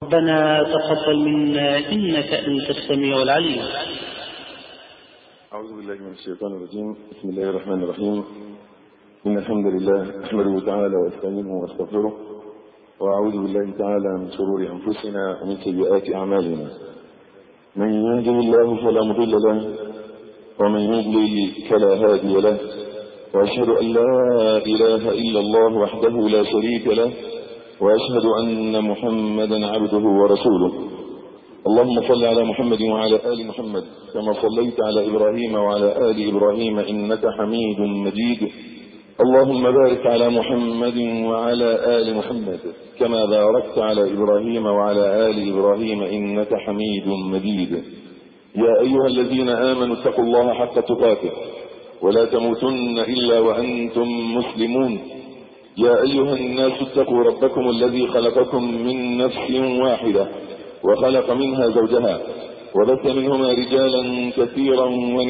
ربنا تقبل منا إنك أنت السميع العليم. أعوذ بالله من الشيطان الرجيم. بسم الله الرحمن الرحيم. إن الحمد لله أحمده تعالى وأستعينه وأستغفره، وأعوذ بالله تعالى من شرور أنفسنا ومن سيئات أعمالنا. من يهده الله فلا مضل له، ومن يضلل فلا هادي له، وأشهد أن لا إله إلا الله وحده لا شريك له، وأشهد أن محمدا عبده ورسوله. اللهم صل على محمد وعلى آل محمد كما صليت على إبراهيم وعلى آل إبراهيم إنك حميد مجيد. اللهم بارك على محمد وعلى آل محمد كما باركت على إبراهيم وعلى آل إبراهيم إنك حميد مجيد. يا أيها الذين آمنوا اتقوا الله حق تقاته ولا تموتن إلا وأنتم مسلمون. يا أيها الناس اتقوا ربكم الذي خلقكم من نفس واحدة وخلق منها زوجها وبث منهما رجالا كثيرا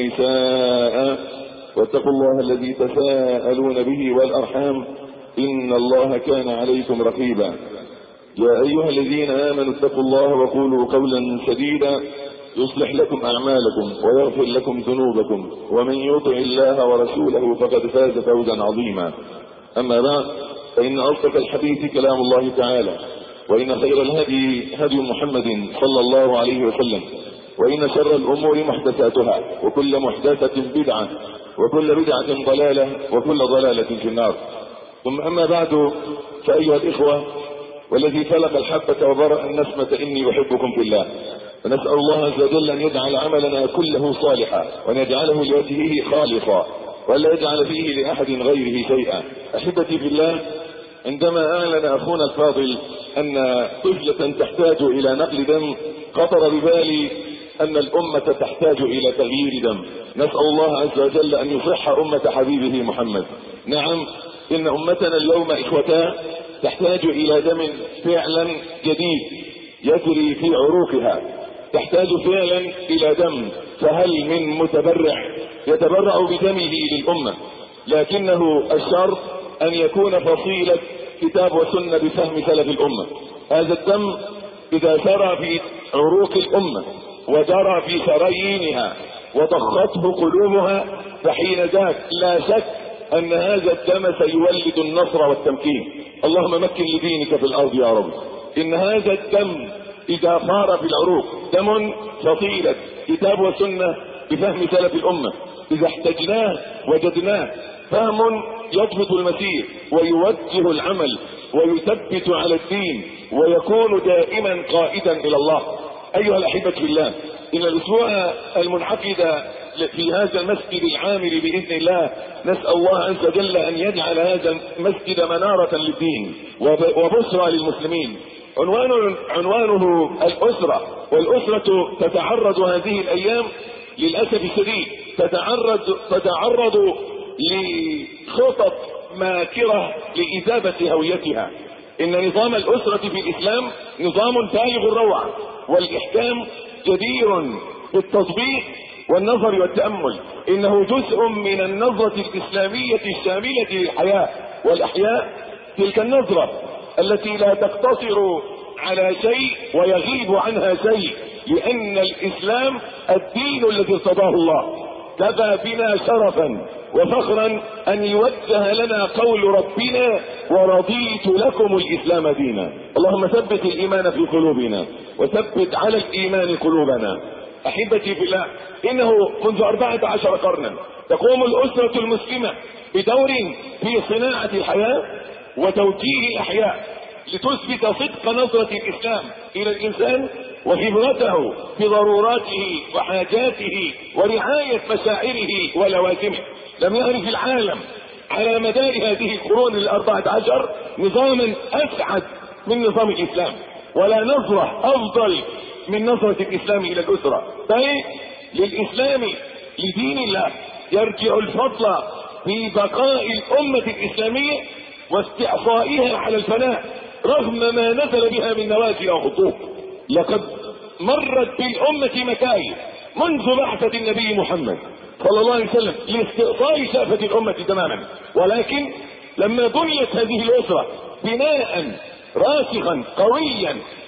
ونساء، واتقوا الله الذي تساءلون به والأرحام إن الله كان عليكم رقيبا. يا أيها الذين آمنوا اتقوا الله وقولوا قولا سديدا يصلح لكم أعمالكم ويغفر لكم ذنوبكم، ومن يطع الله ورسوله فقد فاز فوزا عظيما. أما بعد، فإن أصدق الحديث كلام الله تعالى، وإن خير الهدي هدي محمد صلى الله عليه وسلم، وإن شر الأمور محدثاتها، وكل محدثة بدعة، وكل بدعة ضلالة، وكل ضلالة في النار. ثم أما بعد، فأيها الإخوة، والذي فلق الحبة وبرأ النسمة إني أحبكم في الله، ونسأل الله عز وجل أن يجعل عملنا كله صالحا، وأن يجعله لوجهه خالصا، ولا يجعل فيه لأحد غيره شيئا. أحبتي في الله، عندما أعلن أخونا الفاضل أن طفلة تحتاج إلى نقل دم، خطر ببالي أن الأمة تحتاج إلى تغيير دم. نسأل الله عز وجل أن يصح أمة حبيبه محمد. نعم، إن أمتنا اليوم إخوتان تحتاج إلى دم فعلا جديد يجري في عروقها، تحتاج فعلا إلى دم. فهل من متبرع يتبرع بدمه للأمة؟ لكنه الشرط أن يكون فصيلة كتاب وسنة بفهم سلف الأمة. هذا الدم إذا سرى في عروق الأمة وجرى في شرايينها وضخته قلوبها، فحين ذاك لا شك أن هذا الدم سيولد النصر والتمكين. اللهم مكن لدينك في الأرض يا رب. إن هذا الدم إذا صار في العروق دم فصيلة كتاب وسنة بفهم سلف الأمة، إذا احتجناه وجدناه فهم يضبط المسير ويوجه العمل ويثبت على الدين ويكون دائما قائدا إلى الله. أيها الأحبة في الله، إن الأسبوع المنعقد في هذا المسجد العامر بإذن الله، نسأل الله عز وجل أن يجعل هذا المسجد منارة للدين وبشرى للمسلمين. عنوانه الأسرة، والأسرة تتعرض هذه الأيام للأسف الشديد تتعرض لخطط ماكرة لإذابة هويتها. إن نظام الأسرة في الإسلام نظام بالغ الروعة، والإحكام جدير بالتطبيق والنظر والتأمل. إنه جزء من النظرة الإسلامية الشاملة للحياة والأحياء، تلك النظرة التي لا تقتصر على شيء ويغيب عنها شيء، لأن الإسلام الدين الذي ارتضاه الله. كفى بنا شرفا وفخرا أن يوجه لنا قول ربنا ورضيت لكم الإسلام دينا. اللهم ثبت الإيمان في قلوبنا وثبت على الإيمان قلوبنا. أحبتي في الله، إنه منذ 14 قرنا تقوم الأسرة المسلمة بدور في صناعة الحياة وتوجيه الأحياء لتثبت صدق نظرة الإسلام إلى الإنسان وخبرته في ضروراته وحاجاته ورعاية مشاعره ولوازمه. لم يعرف العالم على مدار هذه القرون 14 نظاما أسعد من نظام الإسلام، ولا نظرة أفضل من نظرة الإسلام إلى الأسرة. بل للإسلام لدين الله يرجع الفضل في بقاء الأمة الإسلامية واستعصائها على الفناء رغم ما نزل بها من نوازل وخطوط. لقد مرت بالأمة مكايد منذ بعثة النبي محمد صلى الله عليه وسلم لاستئصال شافة الأمة تماما، ولكن لما بنيت هذه الأسرة بناء راسخا قويا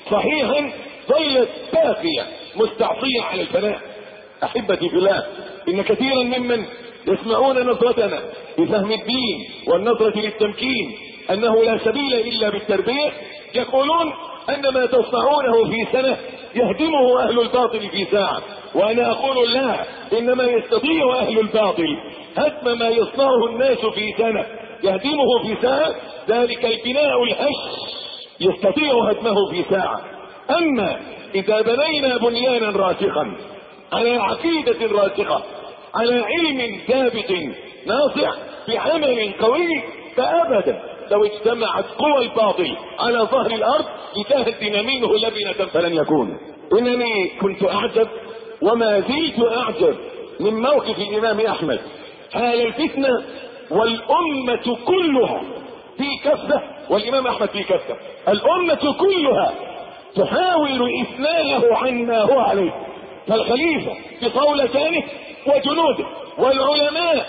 صحيحا ظلت باقية مستعصية على الفناء. احبتي في الله، ان كثيرا ممن يسمعون نظرتنا بفهم الدين والنظرة للتمكين انه لا سبيل الا بالتربية، يقولون ان ما تصنعونه في سنة يهدمه اهل الباطل في ساعة. وانا اقول لا، انما يستطيع اهل الباطل هدم ما يصنعه الناس في سنة يهدمه في ساعة. ذلك البناء الهش يستطيع هدمه في ساعة. اما اذا بنينا بنيانا راسخا على عقيدة راسخة على علم ثابت ناصع بعمل قوي، فابدا لو اجتمعت قوى الباطل على ظهر الارض لتهدم منه لبنة فلن يكون. انني كنت اعجب وما زلت اعجب من موقف الامام احمد حال الفتنة والامة كلها في كفة، والامام احمد في كفة، الامة كلها تحاول اثناءه عما هو عليه، فالخليفة بقولتانه وجنوده والعلماء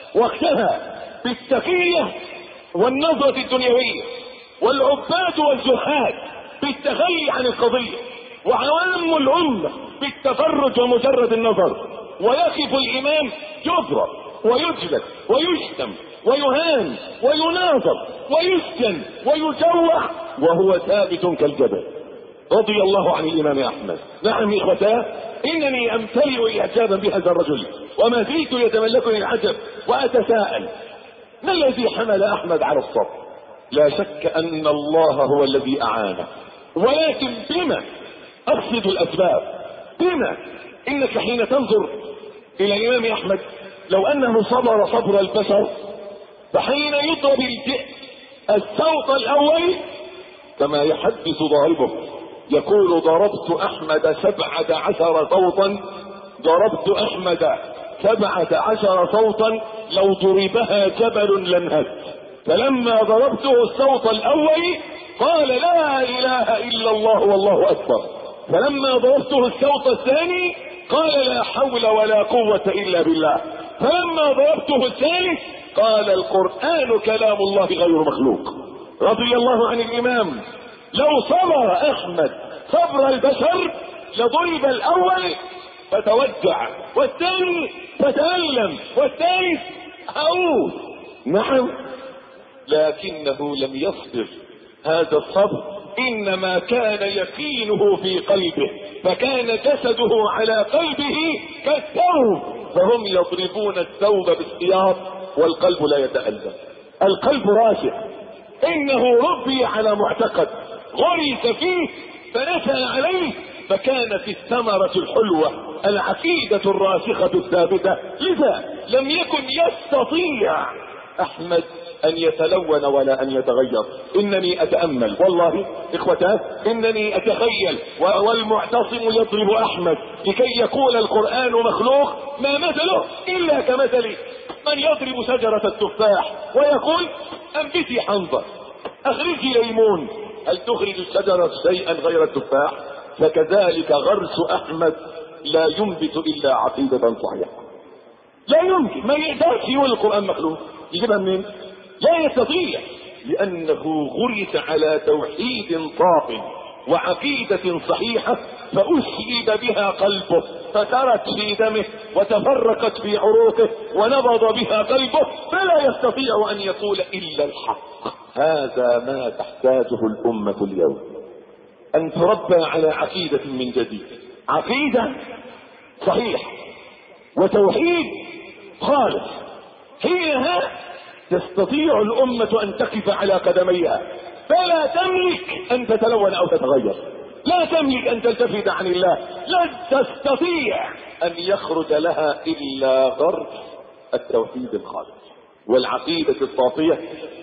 وقتها بالتقية والنظرة الدنيوية، والعباد والزهاد بالتخلي عن القضية، وعوام الأمة بالتفرج ومجرد النظر. ويقف الإمام يضرب ويجلد ويشتم ويهان ويناظر ويسجن ويجوع وهو ثابت كالجبل. رضي الله عن الإمام أحمد. نعم إخوتاه، إنني أمتلئ إعجابا بهذا الرجل، وما زلت يتملكني العجب وأتساءل ما الذي حمل أحمد على الصبر؟ لا شك أن الله هو الذي أعانه، ولكن بما أقصد الأسباب؟ بما إنك حين تنظر إلى الإمام أحمد لو أنه صبر صبر البشر، فحين يضرب الصوت الأول كما يحدث ضاربه يقول ضربت أحمد 17 صوتا، ضربت أحمد 17 صوتا لو ضربها جبل لانهد. فلما ضربته الصوت الأول قال لا إله إلا الله والله أكبر. فلما ضربته الصوت الثاني قال لا حول ولا قوة إلا بالله. فلما ضربته الثالث قال القرآن كلام الله غير مخلوق. رضي الله عن الإمام. لو صبر أحمد صبر البشر لضرب الأول فتوجع، والثاني فتألم، والثالث أعوذ. نعم، لكنه لم يصبر هذا الصبر، إنما كان يقينه في قلبه، فكان جسده على قلبه كالثوب، فهم يضربون الثوب بالسياط والقلب لا يتألم. القلب راسخ، إنه ربي على معتقد غرس فيه فنشأ عليه، فكانت الثمرة الحلوة العقيدة الراسخة الثابتة. لذا لم يكن يستطيع أحمد أن يتلون ولا أن يتغير. إنني أتأمل والله إخوتاه، إنني أتخيل والمعتصم يضرب أحمد لكي يقول القرآن مخلوق، ما مثله إلا كمثل من يضرب شجرة التفاح ويقول أنبتي حنظل، أخرجي ليمون، هل تخرج الشجرة شيئا غير التفاح؟ فكذلك غرس أحمد لا ينبت إلا عقيدة صحيحة. لا يمكن، ما يقدرش يقول القرآن مخلوق، يجيبها منين؟ لا يستطيع، لأنه غرس على توحيد طاق وعقيدة صحيحة، فأشرب بها قلبه، فترت في دمه وتفرقت في عروقه ونبض بها قلبه، فلا يستطيع أن يقول إلا الحق. هذا ما تحتاجه الأمة اليوم، أن تربى على عقيدة من جديد، عقيدة صحيح وتوحيد خالص. حينها تستطيع الأمة أن تقف على قدميها، فلا تملك أن تتلون أو تتغير، لا تملك أن تلتفت عن الله، لا تستطيع أن يخرج لها إلا غرس التوحيد الخالص والعقيدة الصافية.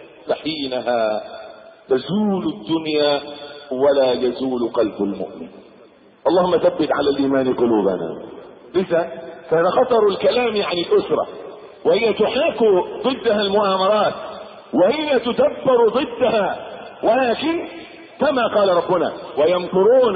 فحينها تزول الدنيا ولا يزول قلب المؤمن. اللهم ثبت على الإيمان قلوبنا. لذا كان خطر الكلام عن الأسرة، وهي تحاك ضدها المؤامرات، وهي تدبر ضدها، ولكن كما قال ربنا ويمكرون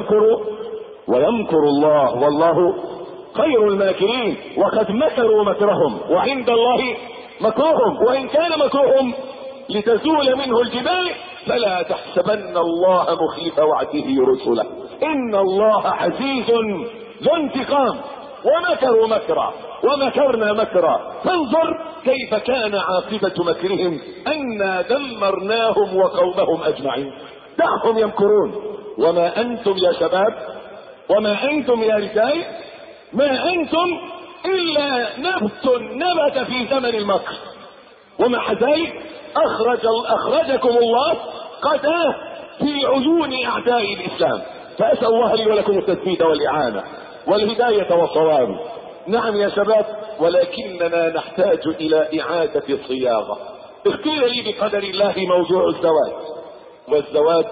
ويمكر الله والله خير الماكرين، وقد مكروا مكرهم وعند الله مكرهم، وإن كان مكرهم لتزول منه الجبال فلا تحسبن الله مخلف وعده رسله، إن الله عزيز ذو انتقام. ومكروا مكرا ومكرنا مكرا فانظر كيف كان عاقبة مكرهم أنا دمرناهم وقومهم أجمعين. دعهم يمكرون، وما أنتم يا شباب، وما أنتم يا رجال، ما أنتم إلا نبت في زمن المكر، ومع ذلك أخرجكم الله قداه في عيون أعداء الإسلام. فأسأل الله لي ولكم التثبيت والإعانة والهداية والصواب. نعم يا شباب، ولكننا نحتاج إلى إعادة الصياغة. اختير لي بقدر الله موضوع الزواج. والزواج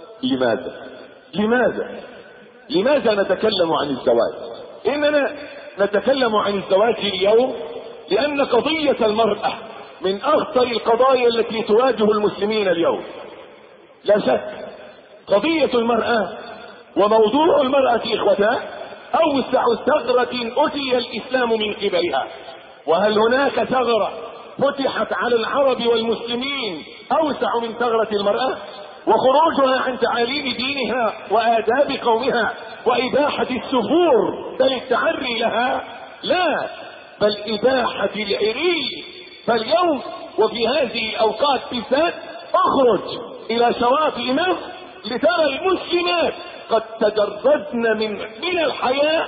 لماذا نتكلم عن الزواج؟ إننا نتكلم عن الزواج اليوم لأن قضية المرأة من أخطر القضايا التي تواجه المسلمين اليوم. لا شك قضية المرأة وموضوع المرأة إخوتاه أوسع ثغرة أتي الإسلام من قبلها. وهل هناك ثغرة فتحت على العرب والمسلمين أوسع من ثغرة المرأة؟ وخروجها عن تعاليم دينها وآداب قومها وإباحة السفور بل التعري لها؟ لا، بل إباحة العري. فاليوم وفي هذه الأوقات بالذات اخرج إلى شواطئ مصر لترى المسلمات قد تجردن من الحياة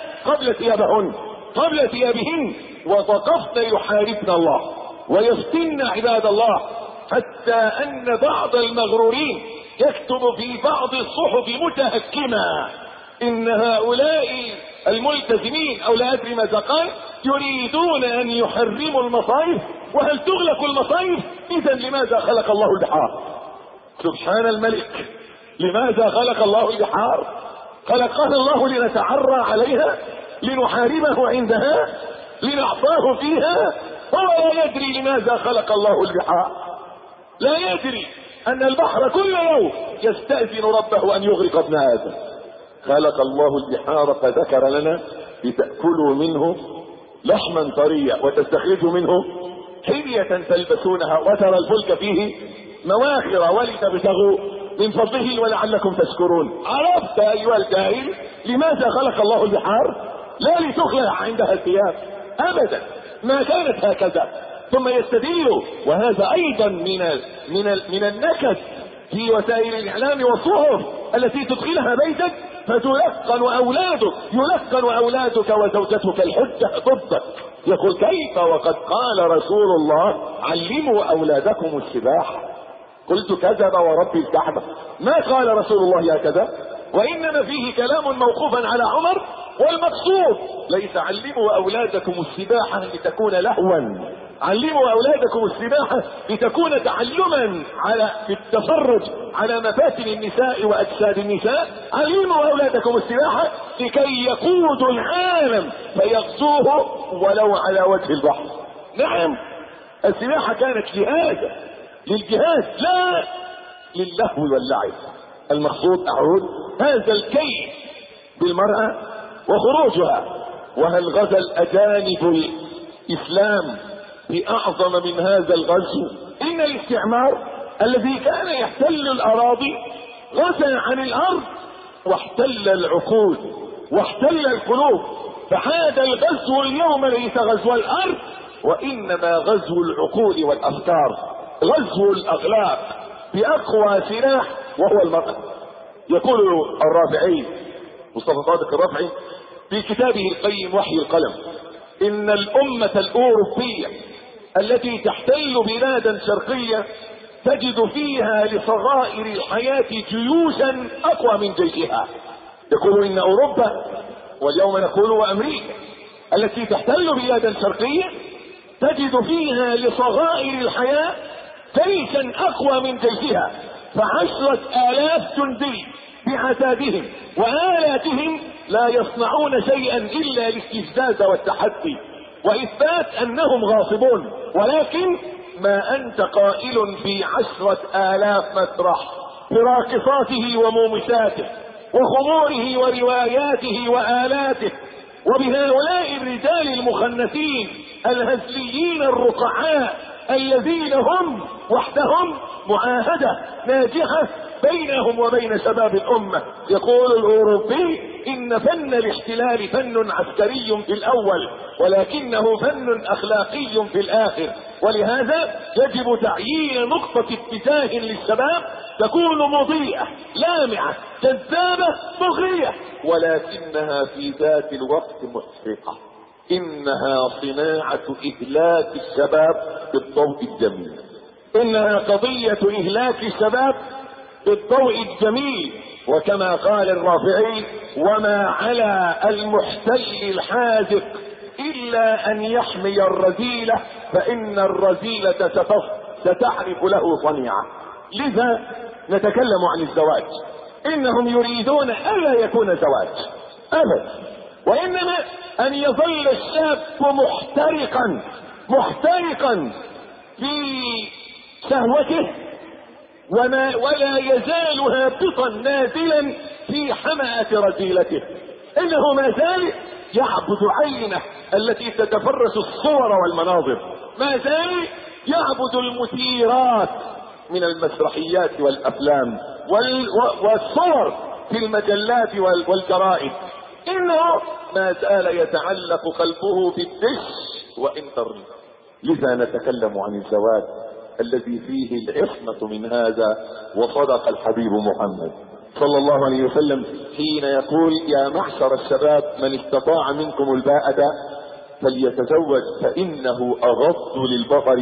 قبل ثيابهن ووقفن يحاربن الله ويفتن عباد الله، حتى أن بعض المغرورين يكتب في بعض الصحف متهكما إن هؤلاء الملتزمين أو لا أدري ماذا قال يريدون أن يحرموا المصايف. وهل تغلق المصايف؟ إذا لماذا خلق الله البحار؟ سبحان الملك، لماذا خلق الله البحار؟ خلقها الله لنتعرى عليها، لنحاربه عندها، لنعصاه فيها. هو لا يدري لماذا خلق الله البحار، لا يدري أن البحر كل يوم يستأذن ربه أن يغرق ابن آدم. خلق الله البحار فذكر لنا لتأكلوا منه لحما طريا وتستخرجوا منه حلية تلبسونها وترى الفلك فيه مواخر ولتبتغوا من فضله ولعلكم تشكرون. عرفت أيها الجاهل لماذا خلق الله البحار؟ لا لتخلع عندها الثياب أبدا، ما كانت هكذا. ثم يستدل، وهذا أيضا من النكد في وسائل الإعلام والصحف التي تدخلها بيتك يلقن أولادك وزوجتك الحجة ضدك. يقول كيف وقد قال رسول الله علموا أولادكم السباحة. قلت كذب ورب الكعبة، ما قال رسول الله هكذا، وإنما فيه كلام موقوفا على عمر. والمقصود ليس علموا أولادكم السباحة لتكون لهوا، علموا أولادكم السباحة لتكون تعلما على التفرج على مفاتن النساء وأجساد النساء. علموا أولادكم السباحة لكي يقودوا العالم فيغزوه ولو على وجه البحر. نعم، السباحة كانت للجهاد لا للهو واللعب. المقصود أعود هذا الكيد بالمرأة وخروجها. وهل غزا الأجانب الإسلام بأعظم من هذا الغزو؟ إن الاستعمار الذي كان يحتل الأراضي غزا عن الأرض واحتل العقول واحتل القلوب. فعاد الغزو اليوم ليس غزو الأرض وإنما غزو العقول والأفكار، غزو الأخلاق بأقوى سلاح وهو المرأة. يقول الرافعي مصطفى صادق الرافعي في كتابه القيم وحي القلم إن الأمة الأوروبية التي تحتل بلادا شرقية تجد فيها لصغائر الحياة جيوشا أقوى من جيشها. يقول إن أوروبا واليوم نقول وأمريكا التي تحتل بلادا شرقية تجد فيها لصغائر الحياة جيشا أقوى من جيشها، ف10,000 جندي بعتادهم وآلاتهم لا يصنعون شيئا إلا الاستفزاز والتحدي وإثبات أنهم غاصبون. ولكن ما أنت قائل في 10,000 مسرح براقصاته ومومساته وخموره ورواياته وآلاته، وبهؤلاء الرجال المخنثين الهزليين الرقعاء الذين هم وحدهم معاهدة ناجحة بينهم وبين شباب الأمة. يقول الأوروبي إن فن الاحتلال فن عسكري في الأول ولكنه فن أخلاقي في الآخر، ولهذا يجب تعيين نقطة اتجاه للشباب تكون مضيئة لامعة جذابة مغرية، ولكنها في ذات الوقت محرقة. إنها صناعة إهلاك الشباب بالضوء الجميل، إنها قضية إهلاك الشباب بالضوء الجميل. وكما قال الرافعي: وما على المحتل الحاذق إلا أن يحمي الرذيلة فإن الرذيلة ستعرف له صنيعة. لذا نتكلم عن الزواج. إنهم يريدون ألا يكون زواج أبدا، وإنما أن يظل الشاب محترقا في شهوته ولا يزال هابطا نازلا في حمأة رذيلته. إنه ما زال يعبد عينه التي تتفرس الصور والمناظر، ما زال يعبد المثيرات من المسرحيات والأفلام والصور في المجلات والجرائد. إنه ما زال يتعلق قلبه بالدش وإنترنت. لذا نتكلم عن الزواج الذي فيه العصمة من هذا. وصدق الحبيب محمد صلى الله عليه وسلم حين يقول: يا معشر الشباب من استطاع منكم الباءة فليتزوج فإنه أغض للبصر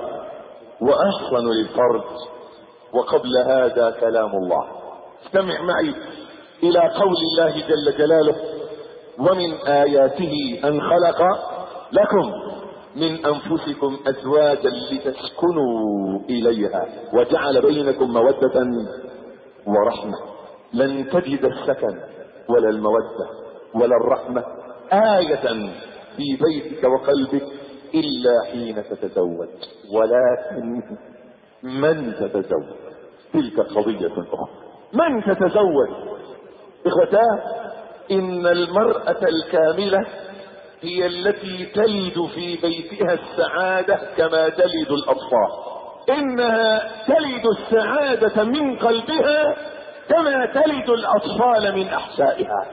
وأحصن للفرج. وقبل هذا كلام الله. استمع معي إلى قول الله جل جلاله: ومن آياته أن خلق لكم من أنفسكم أزواجا لتسكنوا إليها وجعل بينكم مودة ورحمة. لن تجد السكن ولا المودة ولا الرحمة آية في بيتك وقلبك إلا حين تتزوج. ولكن من تتزوج تلك قضية أخرى. من تتزوج إخوتاه، إن المرأة الكاملة هي التي تلد في بيتها السعادة كما تلد الأطفال. إنها تلد السعادة من قلبها كما تلد الأطفال من أحشائها.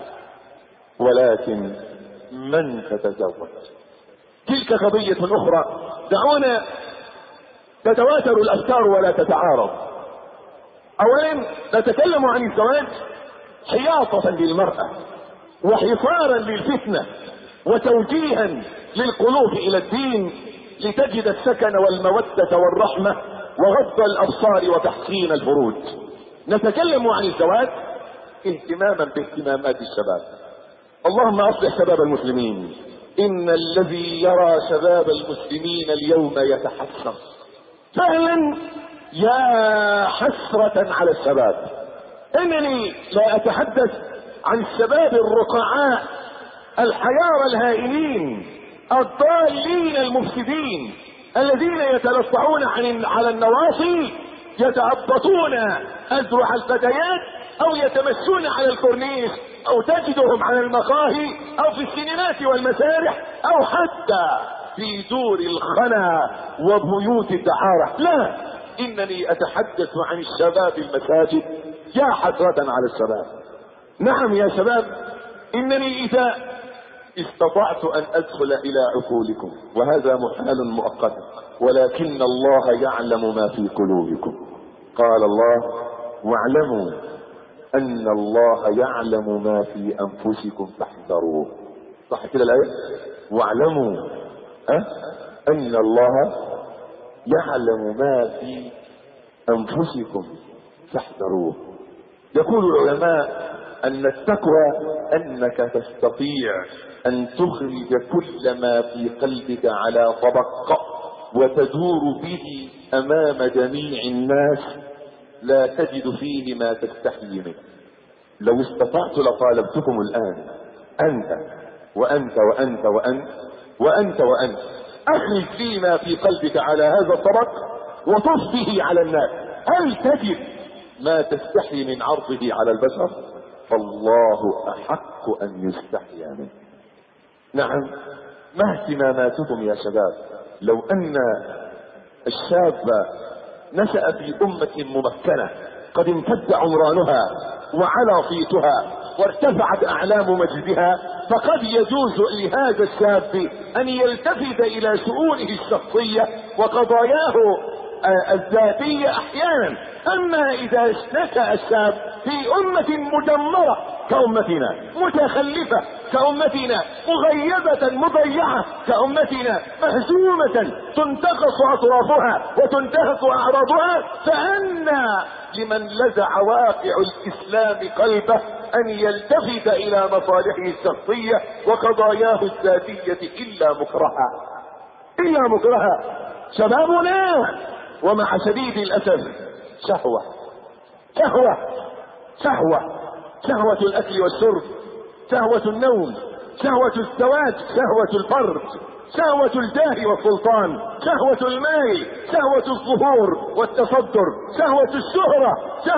ولكن من تتزوج تلك قضية أخرى. دعونا تتواتر الأفكار ولا تتعارض. أولا نتكلم عن الزواج حياطة للمرأة وحصارا للفتنة وتوجيها للقلوب إلى الدين لتجد السكن والمودة والرحمة وغض الأبصار وتحصين الفروج. نتكلم عن الزواج اهتماما باهتمامات الشباب. اللهم أصلح شباب المسلمين. إن الذي يرى شباب المسلمين اليوم يتحسر فعلا. يا حسرة على الشباب. إنني لا أتحدث عن الشباب الرقعاء الحيار الهائلين الضالين المفسدين الذين يتلصعون على النواصي يتعبطون أذرع الفتيات أو يتمشون على الكورنيش أو تجدهم على المقاهي أو في السينمات والمسارح أو حتى في دور الخنا وبيوت الدعارة. لا، إنني أتحدث عن الشباب المساجد. يا حسرة على الشباب. نعم يا شباب، إنني إذا استطعت أن أدخل إلى عقولكم وهذا محال مؤقت، ولكن الله يعلم ما في قلوبكم. قال الله: واعلموا أن الله يعلم ما في أنفسكم فاحذروه. صح كده الآية؟ واعلموا أن الله يعلم ما في أنفسكم فاحذروه. يقول العلماء أن التقوى أنك تستطيع أن تخرج كل ما في قلبك على طبق وتدور به أمام جميع الناس لا تجد فيه ما تستحي منه. لو استطعت لطالبتكم الآن أنت وأنت وأنت وأنت وأنت وأنت أخرج فيما في قلبك على هذا الطبق وطف به على الناس. هل تجد ما تستحي من عرضه على البشر؟ فالله أحق أن يستحي منه. نعم، ما اهتماماتكم يا شباب؟ لو أن الشاب نشأ في أمة ممكنة قد امتد عمرانها وعلى صيتها وارتفعت أعلام مجدها، فقد يجوز لهذا الشاب أن يلتفت إلى شؤونه الشخصية وقضاياه الذاتية أحيانا. أما إذا نشأ الشاب في أمة مدمرة كأمتنا، متخلفة كأمتنا، مغيبة مضيعة كأمتنا، مهزومة تنتقص أطرافها وتنتهك أعراضها، فأنى لمن لزع واقع الإسلام قلبه أن يلتفت إلى مصالحه الشخصية وقضاياه الذاتية إلا مكرها. شبابنا ومع شديد الأسف شهوة الأكل والشرب، شهوة النوم، شهوة الزواج، شهوة الفرج، شهوة الجاه والسلطان، شهوة المال، شهوة الظهور والتصدر، شهوة الشهرة،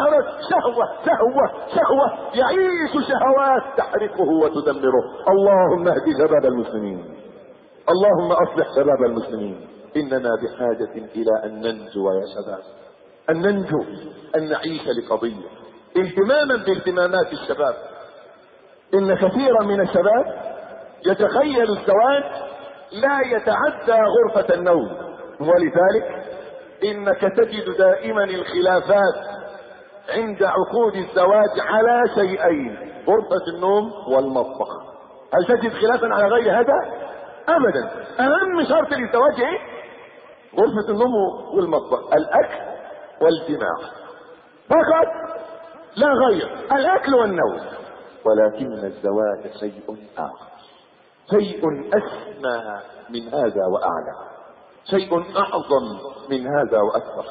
شهوة يعيش شهوات تحرقه وتدمره. اللهم اهد شباب المسلمين، اللهم اصلح شباب المسلمين. اننا بحاجة الى ان ننجو يا شباب، ان ننجو، ان نعيش لقضية اهتماما باهتمامات الشباب. ان كثيرا من الشباب يتخيل الزواج لا يتعدى غرفة النوم، ولذلك انك تجد دائما الخلافات عند عقود الزواج على شيئين: غرفة النوم والمطبخ. هل تجد خلافا على غير هذا؟ ابدا. اهم شرط للزواج ايه؟ غرفة النوم والمطبخ، الاكل والجماع فقط لا غير، الاكل والنوم. ولكن الزواج شيء اخر، شيء اسمى من هذا واعلى، شيء اعظم من هذا واكبر.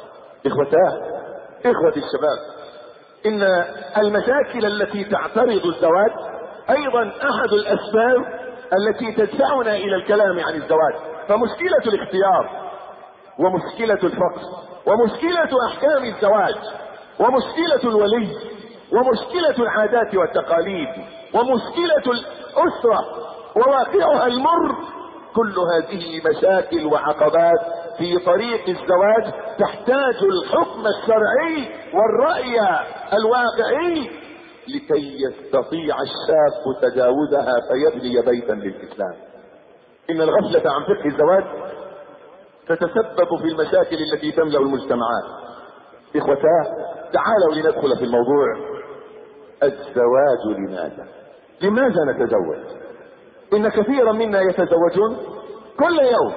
اخوتي الشباب، ان المشاكل التي تعترض الزواج ايضا احد الاسباب التي تدفعنا الى الكلام عن الزواج. فمشكلة الاختيار، ومشكلة الفقر، ومشكلة احكام الزواج، ومشكلة الولي، ومشكلة العادات والتقاليد، ومشكلة الاسرة وواقعها المر، كل هذه مشاكل وعقبات في طريق الزواج تحتاج الحكم الشرعي والرأي الواقعي لكي يستطيع الشاب تجاوزها فيبني بيتا للإسلام. إن الغفلة عن فقه الزواج تتسبب في المشاكل التي تملأ المجتمعات. إخوتاه، تعالوا لندخل في الموضوع. الزواج لماذا نتزوج؟ إن كثيرا منا يتزوجون كل يوم،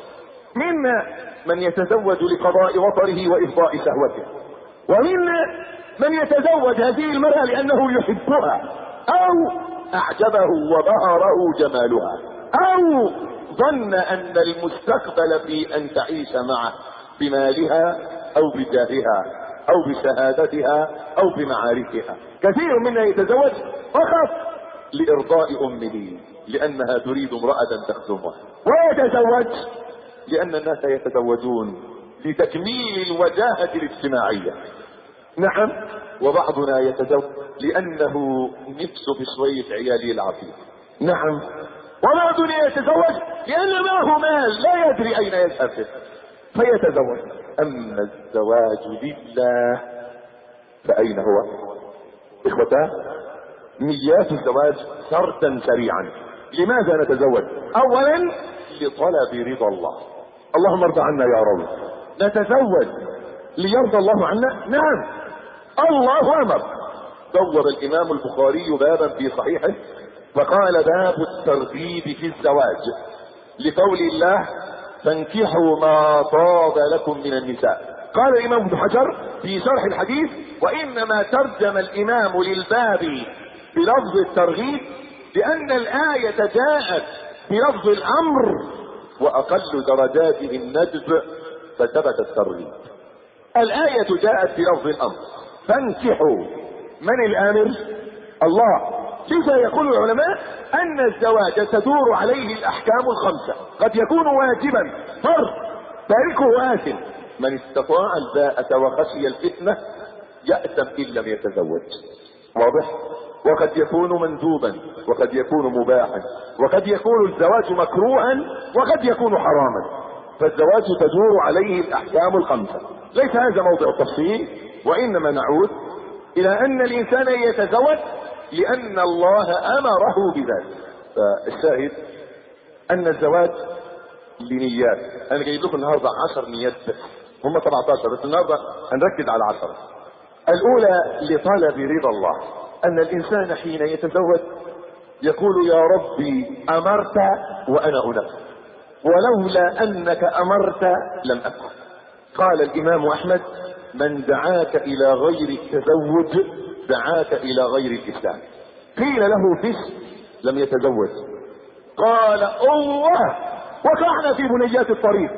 منا من يتزوج لقضاء وطره وإفضاء شهوته، ومنا من يتزوج هذه المرأة لأنه يحبها، أو أعجبه وبهره جمالها، أو ظن أن المستقبل في أن تعيش معه بمالها أو بجاهها أو بشهادتها أو بمعارفها. كثير منا يتزوج فقط لإرضاء أمه لأنها تريد امرأة تخدمها، ويتزوج لأن الناس يتزوجون لتكميل الوجاهة الاجتماعية. نعم، وبعضنا يتزوج لأنه نفسه بشوية عيال يلعب فيه. نعم، وبعضنا يتزوج لأن معه مال لا يدري أين يذهب به فيتزوج. أما الزواج لله فأين هو؟ إخوتاه، نيات الزواج سردا سريعا. لماذا نتزوج؟ أولا لطلب رضا الله، اللهم ارضى عنا يا رب. نتزوج ليرضى الله عنا؟ نعم، الله أمر. بوب الإمام البخاري بابا في صحيحه فقال: باب الترغيب في الزواج، لقول الله: فانكحوا ما طاب لكم من النساء. قال الإمام ابن حجر في شرح الحديث: وإنما ترجم الإمام للباب بلفظ الترغيب لأن الآية جاءت بلفظ الأمر، وأقل درجاته الندب، فثبت الترغيب. الآية جاءت بلفظ الأمر، فانكحوا. من الآمر؟ الله. لذا يقول العلماء أن الزواج تدور عليه الأحكام الخمسة. قد يكون واجبا فرض تاركه آثم. من استطاع الباءة وخشي الفتنة يأثم إن لم يتزوج. واضح؟ وقد يكون مندوبا، وقد يكون مباحا، وقد يكون الزواج مكروها، وقد يكون حراما. فالزواج تدور عليه الأحكام الخمسة. ليس هذا موضع التفصيل، وإنما نعود إلى أن الإنسان يتزوج لأن الله أمره بذلك. فالشاهد أن الزواج لنيات. أنا جايب لكم النهاردة 10 نيات بس، هم 17 بس النهاردة هنركز على 10. الأولى لطلب رضا الله، أن الإنسان حين يتزوج يقول يا ربي أمرت وأنا أنفذ، ولولا أنك أمرت لم أفعل. قال الإمام أحمد من دعاك إلى غير التزوج دعاك إلى غير الإسلام. قيل له فش لم يتزوج، قال الله وقعنا في بنيات الطريق،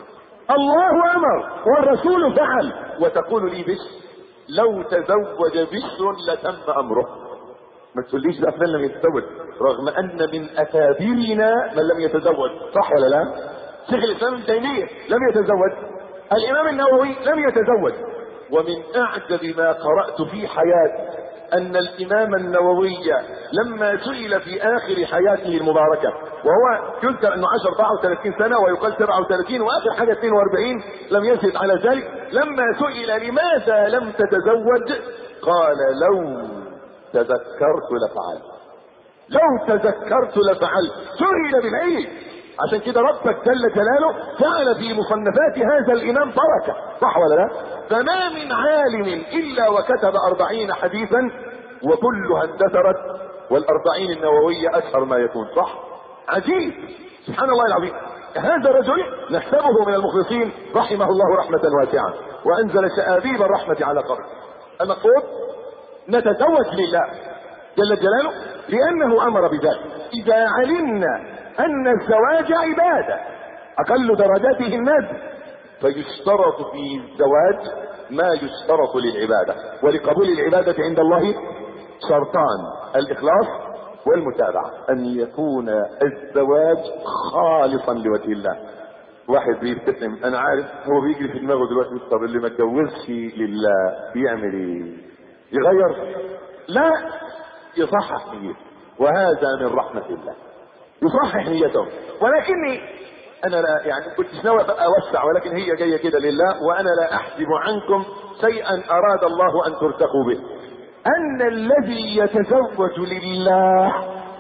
الله أمر والرسول فعل، وتقول لي بش لو تزوج بشر لتم أمره. ما تقوليش ده فلان لم يتزوج، رغم أن من أكابرنا من لم يتزوج، صح ولا لا؟ شيخ الإسلام ابن تيمية لم يتزوج، الإمام النووي لم يتزوج. ومن أعجب ما قرأت في حياتي أن الإمام النووي لما سئل في آخر حياته المباركة، وهو يذكر أنه 34 سنة ويقال 37 وآخر حاجة 42 لم يزد على ذلك، لما سئل لماذا لم تتزوج قال لو تذكرت لفعلت، لو تذكرت لفعلت. سئل بالعلم، عشان كده ربك جل جلاله جعل في مصنفات هذا الإمام بركة، صح ولا لا؟ فما من عالم إلا وكتب 40 حديثا وكلها اندثرت، وال40 النووية أشهر ما يكون، صح؟ عجيب، سبحان الله العظيم. هذا الرجل نحسبه من المخلصين رحمه الله رحمة واسعة، وأنزل شآبيب الرحمة على قبره. المقصود نتزوج لله جل جلاله لأنه أمر بذلك. إذا علمنا أن الزواج عبادة أقل درجاته الندب، فيشترط في الزواج ما يشترط للعبادة، ولقبول العبادة عند الله شرطان: الإخلاص والمتابعة، أن يكون الزواج خالصا لوجه الله. واحد بيبتسم، أنا عارف هو بيجري في دماغه دلوقتي طب اللي ما اتجوزش لله بيعمل إيه؟ يغير؟ لا، يصحح نيته، وهذا من رحمة الله، يصحح نيته. ولكني انا لا يعني كنت ناوي اوسع، ولكن هي جايه كده لله، وانا لا احجب عنكم شيئا اراد الله ان ترتقوا به. ان الذي يتزوج لله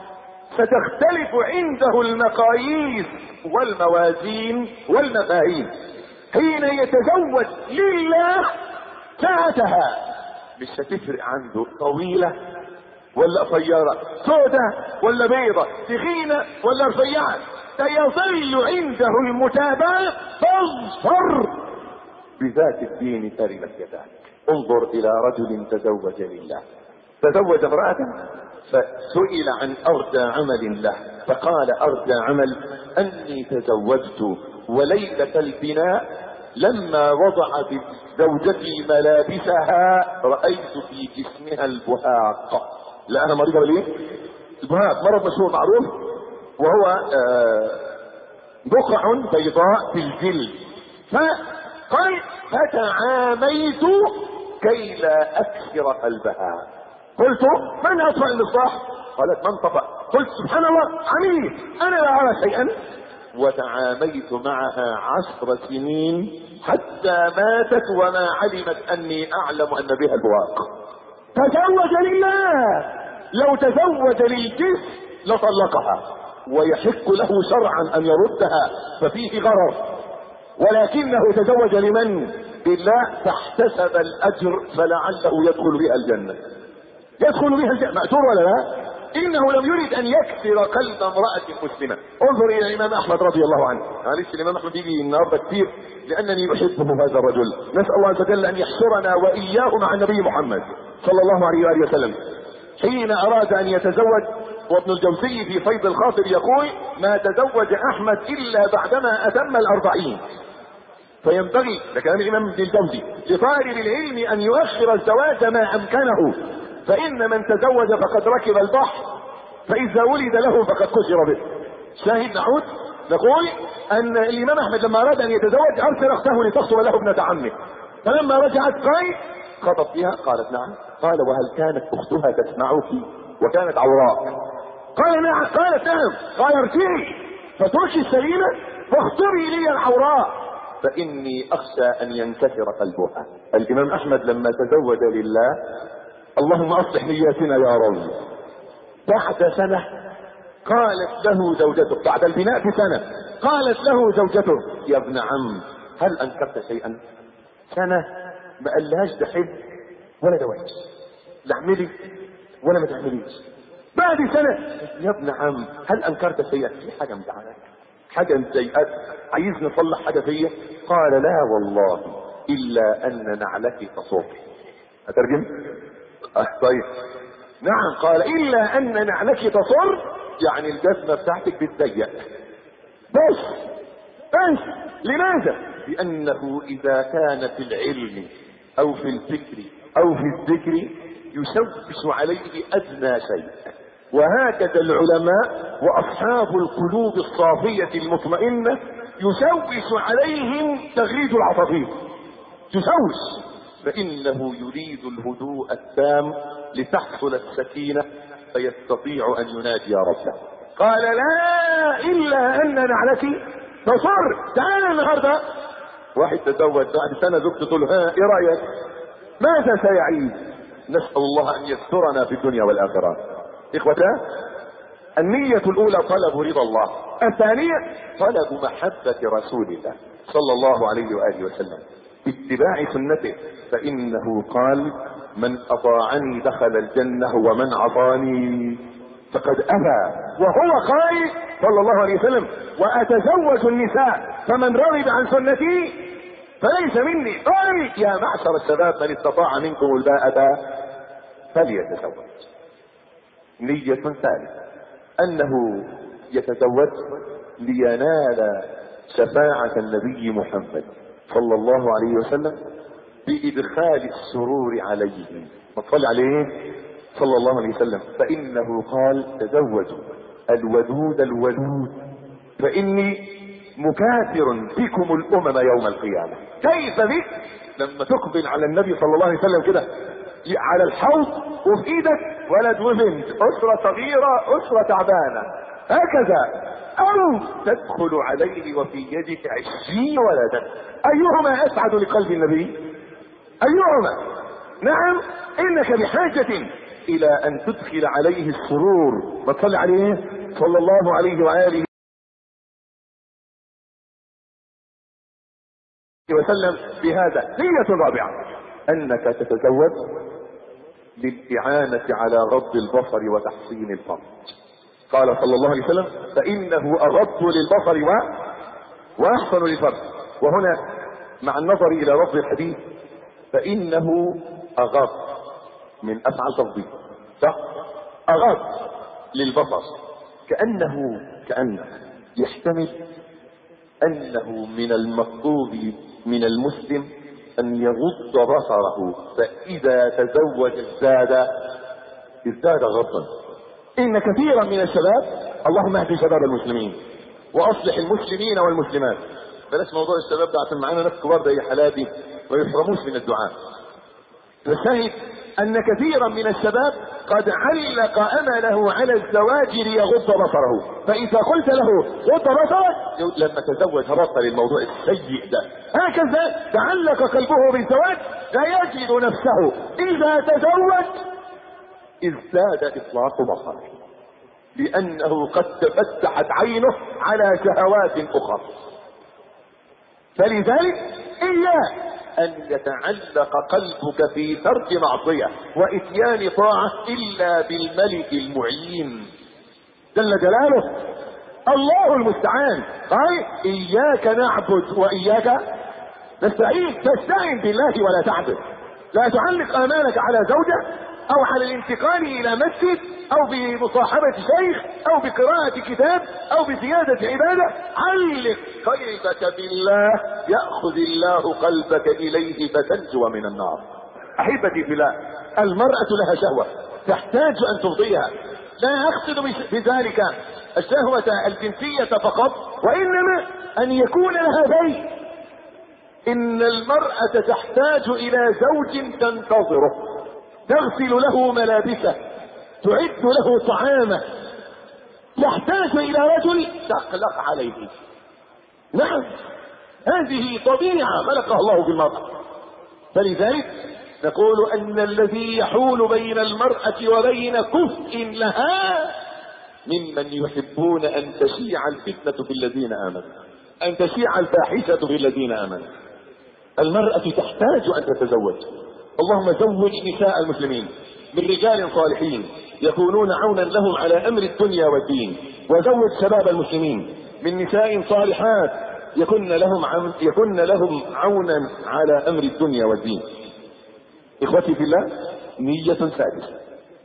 ستختلف عنده المقاييس والموازين والمفاهيم. حين يتزوج لله ساعتها مش هتفرق عنده طويله ولا قصيرة، سودة ولا بيضة، تخينة ولا رفيعة، سيظل عنده المتابعة. فاظفر بذات الدين تربت يداك. انظر إلى رجل تزوج لله، تزوج امرأة فسئل عن أرجى عمل له، فقال أرجى عمل أني تزوجت وليلة البناء لما وضعت زوجتي ملابسها رأيت في جسمها البهاق. لا انا مريضه بالايه؟ البهاق، مرض مشهور معروف، وهو بقع بيضاء في الجلد. فقال فتعاميت كي لا اكسر قلبها. قلت من اطفأ المصباح؟ قالت من طفأ؟ قلت سبحان الله عميل انا لا ارى شيئا. وتعاميت معها 10 سنين حتى ماتت وما علمت اني اعلم ان بها البواق. تزوج لله، لو تزوج للجسم لطلقها، ويحق له شرعا ان يردها ففيه غرر، ولكنه تزوج لمن؟ بالله، فاحتسب الاجر فلعله يدخل بها الجنة. يدخل بها الجنة، مأجور ولا لا؟ انه لم يرد ان يكسر قلب امرأة مسلمة. انظر الى الامام احمد رضي الله عنه، معلش الامام احمد يجي النهارده كثير لانني احبه هذا الرجل. نسأل الله عز وجل ان يحشرنا واياه مع النبي محمد صلى الله عليه وآله وسلم. حين اراد ان يتزوج، وابن الجوزي في فيض الخاطر يقول ما تزوج احمد الا بعدما اتم 40. فينبغي، ده كلام الامام ابن الجوزي، لطالب العلم ان يؤخر الزواج ما امكنه، فان من تزوج فقد ركب البحر، فاذا ولد له فقد كسر به. شاهد نعود نقول ان الامام احمد لما اراد ان يتزوج ارسل اخته لتخطب له ابنة عمه، فلما رجعت قال خطب فيها؟ قالت نعم. قال وهل كانت اختها تسمعك وكانت عوراء؟ قال نعم. قالت نعم. قال ارجعي فتركي السليمة فاختري لي العوراء فاني اخشى ان ينكسر قلبها. الامام احمد لما تزوج لله، اللهم اصلح نياتنا يا رب، بعد سنة قالت له زوجته، بعد البناء بسنة قالت له زوجته: يا ابن عم هل انكرت شيئا؟ سنة ما قالهاش ده حب ولا ده وحش، لا اعملي ولا ما تعمليش. بعد سنة: يا ابن عم هل انكرت شيئا؟ في حاجة مزعلك، حاجة مضايقاك، عايز نصلح حاجة فيا؟ قال: لا والله الا ان نعلك تصر. اترجم؟ طيب نعم. قال: الا ان نعلك تصر، يعني الجزمة بتاعتك بتضيق بس. لماذا؟ لانه اذا كان في العلم او في الفكر او في الذكر يشوش عليه ادنى شيء. وهكذا العلماء واصحاب القلوب الصافية المطمئنة يشوش عليهم تغريد العصافير، يشوش، فانه يريد الهدوء التام لتحصل السكينة فيستطيع ان ينادي ربه. قال: لا الا ان نعلك تصر. تعال النهارده واحد تزوج بعد سنة، زوجته تقول: ها ايه رايك؟ ماذا سيعيد؟ نسأل الله ان يسترنا في الدنيا والاخرة. اخوتاه، النية الاولى طلب رضا الله، الثانية طلب محبة رسول الله صلى الله عليه وآله وسلم باتباع سنته، فانه قال: من اطاعني دخل الجنة ومن عصاني فقد ابى. وهو قال صلى الله عليه وسلم: واتزوج النساء فمن رغب عن سنتي فليس مني. قال: يا معشر الشباب من استطاع منكم الباءة فليتزوج. نية ثالثة انه يتزوج لينال شفاعة النبي محمد صلى الله عليه وسلم بادخال السرور عليه، فصل عليه صلى الله عليه وسلم، فانه قال: تزوجوا الودود الولود فاني مكاثر بكم الامم يوم القيامة. كيف بك لما تقبل على النبي صلى الله عليه وسلم كده على الحوض وفي ايدك ولد وبنت، اسرة صغيرة، اسرة تعبانة، هكذا، او تدخل عليه وفي يدك 20 ولدا، ايهما اسعد لقلب النبي؟ ايهما؟ نعم، انك بحاجة الى ان تدخل عليه السرور، فصل عليه صلى الله عليه وآله وسلم بهذا. نية رابعة انك تتزوج للإعانة على غض البصر وتحصين الفرج. قال صلى الله عليه وسلم: فإنه أغض للبصر وأحسن للفرج. وهنا مع النظر إلى لفظ الحديث فإنه أغض من أفعل تفضيل، صح؟ أغض للبصر، كأنه يحتمل أنه من المطلوب من المسلم أن يغض بصره، فإذا تزوج ازداد غضا. إن كثيرا من الشباب، اللهم اهد شباب المسلمين وأصلح المسلمين والمسلمات. بلاش موضوع الشباب ده عشان معانا ناس كبار زي حالاتي ما يحرموش من الدعاء. فالشاهد أن كثيرا من الشباب قد علق أمله على الزواج ليغض بصره، فإذا قلت له غض بصرك لما تزوج هبطل الموضوع السيء ده. هكذا تعلق قلبه بالزواج، لا يجد نفسه إذا تزوج ازداد إطلاق بصره، لأنه قد تفتحت عينه على شهوات أخرى. فلذلك إياك أن يتعلق قلبك في ترك معصية وإتيان طاعة إلا بالملك المعين جل جلاله، الله المستعان. قال: إياك نعبد وإياك نستعين. تستعين بالله ولا تعبد. لا تعلق آمالك على زوجة أو على الانتقال إلى مسجد أو بمصاحبة شيخ أو بقراءة كتاب أو بزيادة عبادة. علق قلبك بالله يأخذ الله قلبك إليه فتنجو من النار. أحبتي في الله، المرأة لها شهوة تحتاج أن ترضيها. لا أقصد بذلك الشهوة الجنسية فقط، وإنما أن يكون لها بيت. إن المرأة تحتاج إلى زوج تنتظره، تغسل له ملابسه، تعد له طعامه، تحتاج الى رجل تقلق عليه. نعم، هذه طبيعة خلقها الله في المرأة. فلذلك نقول أن الذي يحول بين المرأة وبين كفء لها ممن يحبون أن تشيع الفتنة في الذين آمنوا، أن تشيع الفاحشة في الذين آمنوا. المرأة تحتاج أن تتزوج. اللهم زوج نساء المسلمين من رجال صالحين يكونون عونا لهم على أمر الدنيا والدين، وزوج شباب المسلمين من نساء صالحات يكن لهم عونا على أمر الدنيا والدين. إخوتي في الله، نية سادسة.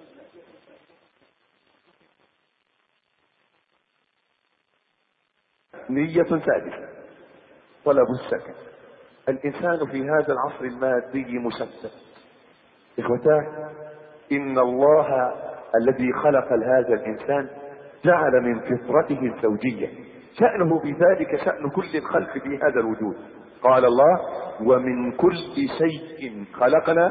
نية سادسة، طلب السكن. الإنسان في هذا العصر المادي مشتت. إخوتاه، إن الله الذي خلق هذا الإنسان جعل من فطرته الزوجية، شأنه بذلك شأن كل الخلق في هذا الوجود. قال الله: ومن كل شيء خلقنا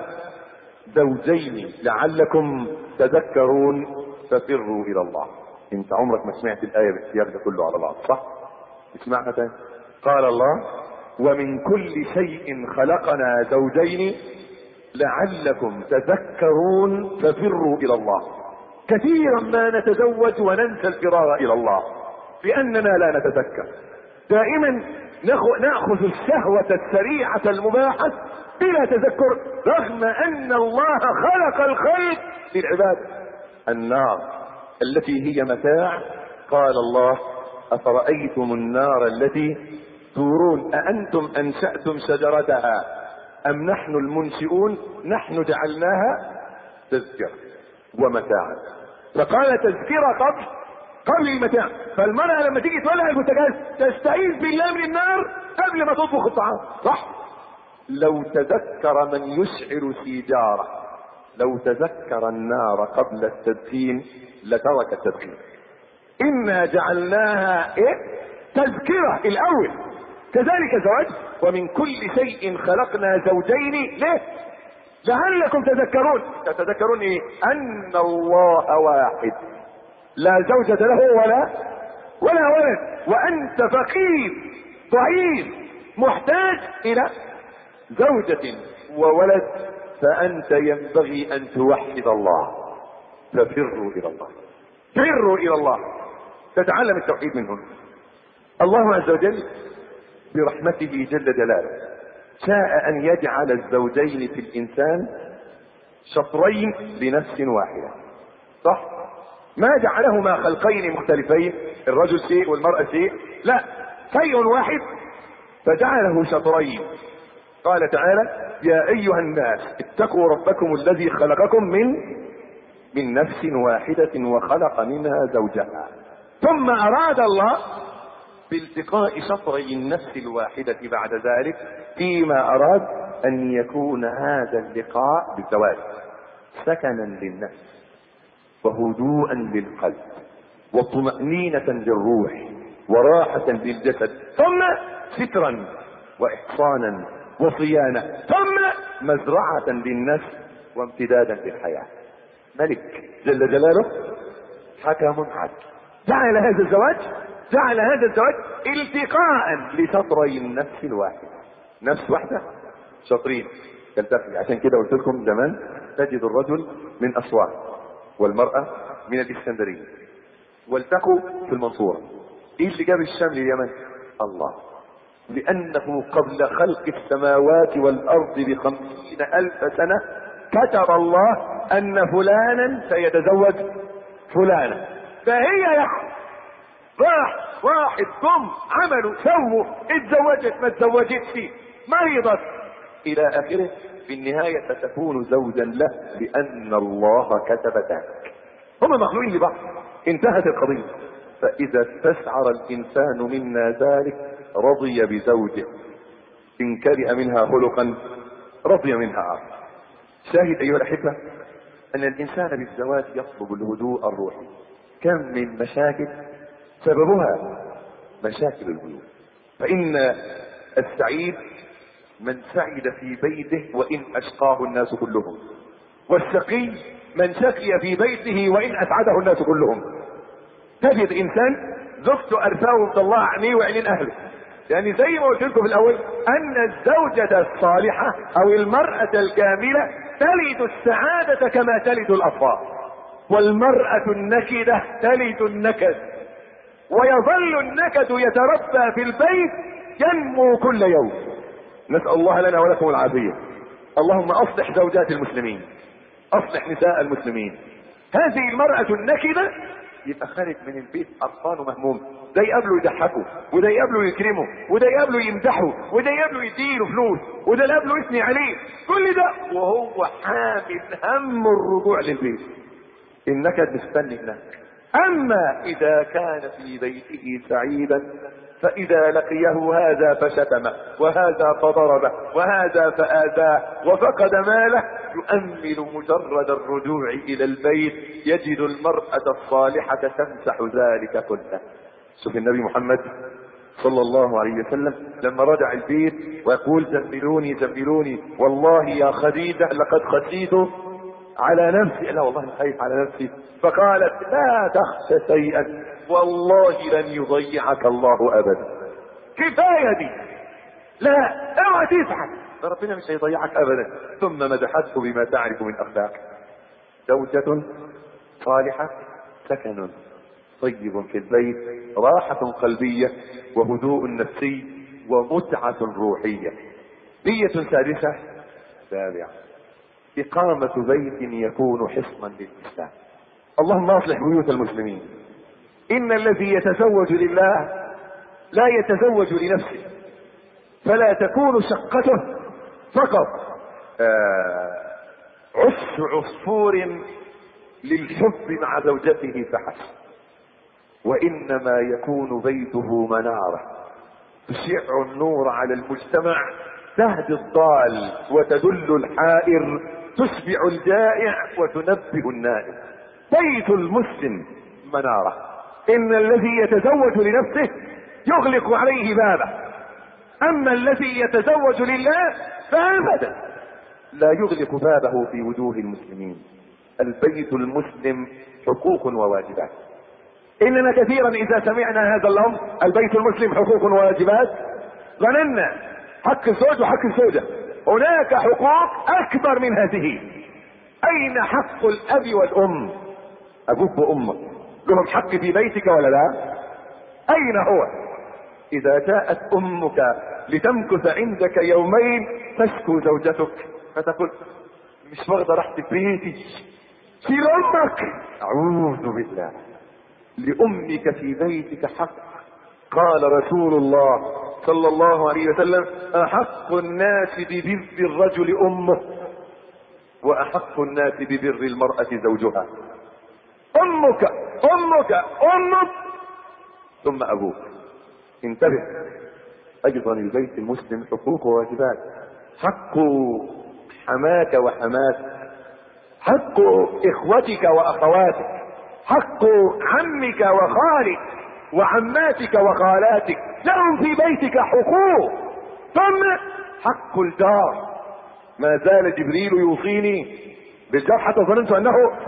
زوجين لعلكم تذكرون ففروا إلى الله. انت عمرك ما سمعت الآية بالسياق ده كله على بعض، صح؟ اسمعها تاني. قال الله: ومن كل شيء خلقنا زوجين لعلكم تذكرون ففروا إلى الله. كثيرا ما نتزوج وننسى الفرار إلى الله لأننا لا نتذكر. دائما نأخذ الشهوة السريعة المباحة بلا تذكر، رغم أن الله خلق الخلق للعبادة. النار التي هي متاع، قال الله: أفرأيتم النار التي تورون أأنتم أنشأتم شجرتها أم نحن المنشئون؟ نحن جعلناها تذكرة ومتاعا. فقال تذكرة قبل المتاع. فالمرأة لما تيجي تولع البوتاجاز تستعيذ بالله من النار قبل ما تطبخ الطعام، صح؟ لو تذكر من يشعل سيجارة، لو تذكر النار قبل التدخين لترك التدخين. إنا جعلناها تذكرة الأول. كذلك زواج. ومن كل شيء خلقنا زوجين، ليه؟ لعلكم تذكرون. تتذكرون ايه؟ أن الله واحد لا زوجة له ولا ولد، وأنت فقير ضعيف محتاج إلى زوجة وولد، فأنت ينبغي أن توحد الله. ففروا إلى الله، فروا إلى الله، تتعلم التوحيد منهم. الله عز وجل برحمته جل جلاله شاء أن يجعل الزوجين في الإنسان شطرين لنفس واحدة، صح؟ ما جعلهما خلقين مختلفين، الرجل شيء والمرأة شيء، لا، شيء واحد فجعله شطرين. قال تعالى: يا أيها الناس اتقوا ربكم الذي خلقكم من نفس واحدة وخلق منها زوجها. ثم أراد الله بالتقاء شطري النفس الواحدة بعد ذلك فيما أراد أن يكون هذا اللقاء بالزواج سكنا للنفس وهدوءا للقلب وطمأنينة للروح وراحة للجسد، ثم سترا وإحصانا وصيانة، ثم مزرعة للنفس وامتدادا للحياة. ملك جل جلاله حكم عدل جعل هذا الزواج التقاء لشطري النفس الواحدة. نفس واحدة شطرين تلتقي. عشان كده قلت لكم زمان تجد الرجل من أسوان والمرأة من الإسكندرية والتقوا في المنصورة. ايه اللي جاب الشام لليمن؟ الله، لأنه قبل خلق السماوات والأرض ب50,000 سنة كتب الله أن فلانا سيتزوج فلانا. فهي راح واحد ثم عملوا سووا، اتزوجت ما اتزوجتش، مريضت إلى آخره. في النهاية ستكون زوجا له لأن الله كتب ذلك. هم مخلوقين لبعض، انتهت القضية. فإذا استشعر الإنسان منا ذلك رضي بزوجه، إن كره منها خلقا رضي منها آخر. شاهد أيها الأحبة أن الإنسان بالزواج يطلب الهدوء الروحي. كم من مشاكل سببها مشاكل البيوت. فإن السعيد من سعد في بيته وإن أشقاه الناس كلهم، والشقي من شقي في بيته وإن أسعده الناس كلهم. تجد إنسان زوجته أرثاه ومطلعه عينيه وعينين أهله، يعني زي ما قلت لكم في الاول ان الزوجة الصالحة او المرأة الكاملة تلد السعادة كما تلد الاطفال، والمرأة النكدة تلد النكد، ويظل النكد يتربى في البيت ينمو كل يوم. نسأل الله لنا ولكم العافية. اللهم اصلح زوجات المسلمين، اصلح نساء المسلمين. هذه المرأة النكدة يبقى خارج من البيت قرفان ومهموم، ده يقابله يضحكه، وده يقابله يكرمه، وده يقابله يمدحه، وده يقابله يديله فلوس، وده يقابله يثني عليه، كل ده وهو حامل هم الرجوع للبيت. النكد مستني هناك. اما اذا كان في بيته سعيدا فاذا لقيه هذا فشتمه، وهذا فضربه، وهذا فآذاه، وفقد ماله، يؤمل مجرد الرجوع الى البيت يجد المرأة الصالحة تمسح ذلك كله. شوف النبي محمد صلى الله عليه وسلم لما رجع البيت ويقول زملوني زملوني والله يا خديجة لقد خشيت على نفسي، لا والله انا خايف على نفسي، فقالت لا تخشى شيئا والله لن يضيعك الله ابدا. كفايه دي، لا اوعى تزعل، ربنا مش هيضيعك ابدا. ثم مدحته بما تعرف من اخلاق. زوجة صالحة سكن طيب في البيت، راحة قلبية وهدوء نفسي ومتعة روحية. نية سادسة سابعة إقامة بيت يكون حصنا للإسلام. اللهم اصلح بيوت المسلمين. إن الذي يتزوج لله لا يتزوج لنفسه، فلا تكون شقته فقط عش عصفور للحب مع زوجته فحسب، وإنما يكون بيته منارة تشع النور على المجتمع، تهدي الضال وتدل الحائر، تشبع الجائع وتنبه النائم. بيت المسلم منارة. إن الذي يتزوج لنفسه يغلق عليه بابه، أما الذي يتزوج لله فأبدا لا يغلق بابه في وجوه المسلمين. البيت المسلم حقوق وواجبات. إننا كثيرا إذا سمعنا هذا اللفظ البيت المسلم حقوق وواجبات ظننا حق الزوج وحق الزوجة. هناك حقوق أكبر من هذه. أين حق الأب والأم؟ أبوك وأمك لهم حق في بيتك ولا لا؟ أين هو؟ إذا جاءت أمك لتمكث عندك يومين تشكو زوجتك فتقول مش واخدة راحتي في بيتي، شيل أمك. أعوذ بالله. لأمك في بيتك حق. قال رسول الله صلى الله عليه وسلم أحق الناس ببر الرجل أمه، وأحق الناس ببر المرأة زوجها. أمك أمك أمك ثم أبوك. انتبه، أيضا البيت المسلم حقوق وواجبات. حق حماك وحماك، حق إخوتك وأخواتك، حق عمك وخالك وعماتك وخالاتك، لهم في بيتك حقوق. ثم حق الجار. ما زال جبريل يوصيني بالجار حتى ظننت أنه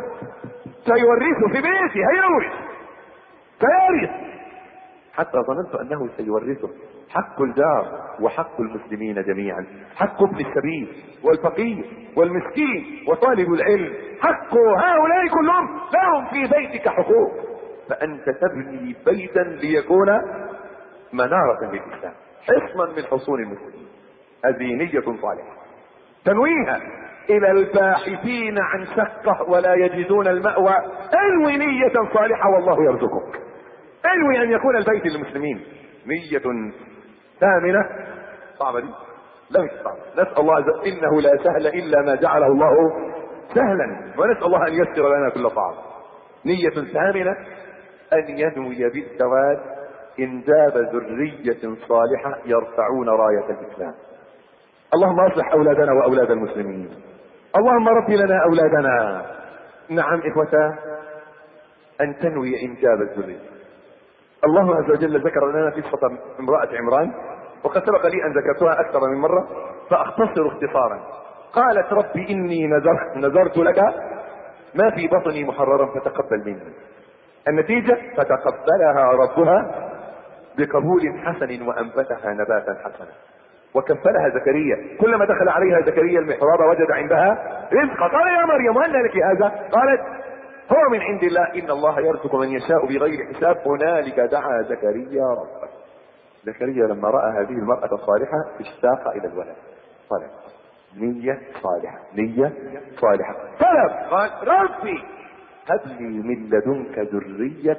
سيورثه في بيتي، هيورث سيرث حتى ظننت أنه سيورثه. حق الجار وحق المسلمين جميعا، حق ابن السبيل والفقير والمسكين وطالب العلم، حق هؤلاء كلهم لهم في بيتك حقوق. فأنت تبني بيتا ليكون منارة للإسلام، حصنا من حصون المسلمين. هذه نية صالحة تنويها إلى الباحثين عن شقة ولا يجدون المأوى. انوي نية صالحة والله يرزقك. انوي أن يكون البيت للمسلمين. نية ثامنة صعبة دي؟ لا مش صعبة. نسأل الله إنه لا سهل إلا ما جعله الله سهلا، ونسأل الله أن يسر لنا كل صعب. نية ثامنة أن ينوي بالزواج إنجاب ذرية صالحة يرفعون راية الإسلام. اللهم أصلح أولادنا وأولاد المسلمين. اللهم رب لنا أولادنا. نعم إخوتا، أن تنوي إنجاب الذرية. الله عز وجل ذكر لنا قصة امرأة عمران، وقد سبق لي أن ذكرتها أكثر من مرة فأختصر اختصارا. قالت ربي إني نذرت لك ما في بطني محررا فتقبل مني. النتيجة فتقبلها ربها بقبول حسن وأنبتها نباتا حسنا. وكفلها زكريا، كلما دخل عليها زكريا المحراب وجد عندها رزقا. قال يا مريم أنى لك هذا؟ قالت هو من عند الله إن الله يرزق من يشاء بغير حساب. هنالك دعا زكريا ربه. زكريا لما رأى هذه المرأة الصالحة اشتاق إلى الولد. طلب نية صالحة، نية صالحة. طلب قال ربي هب لي من لدنك ذرية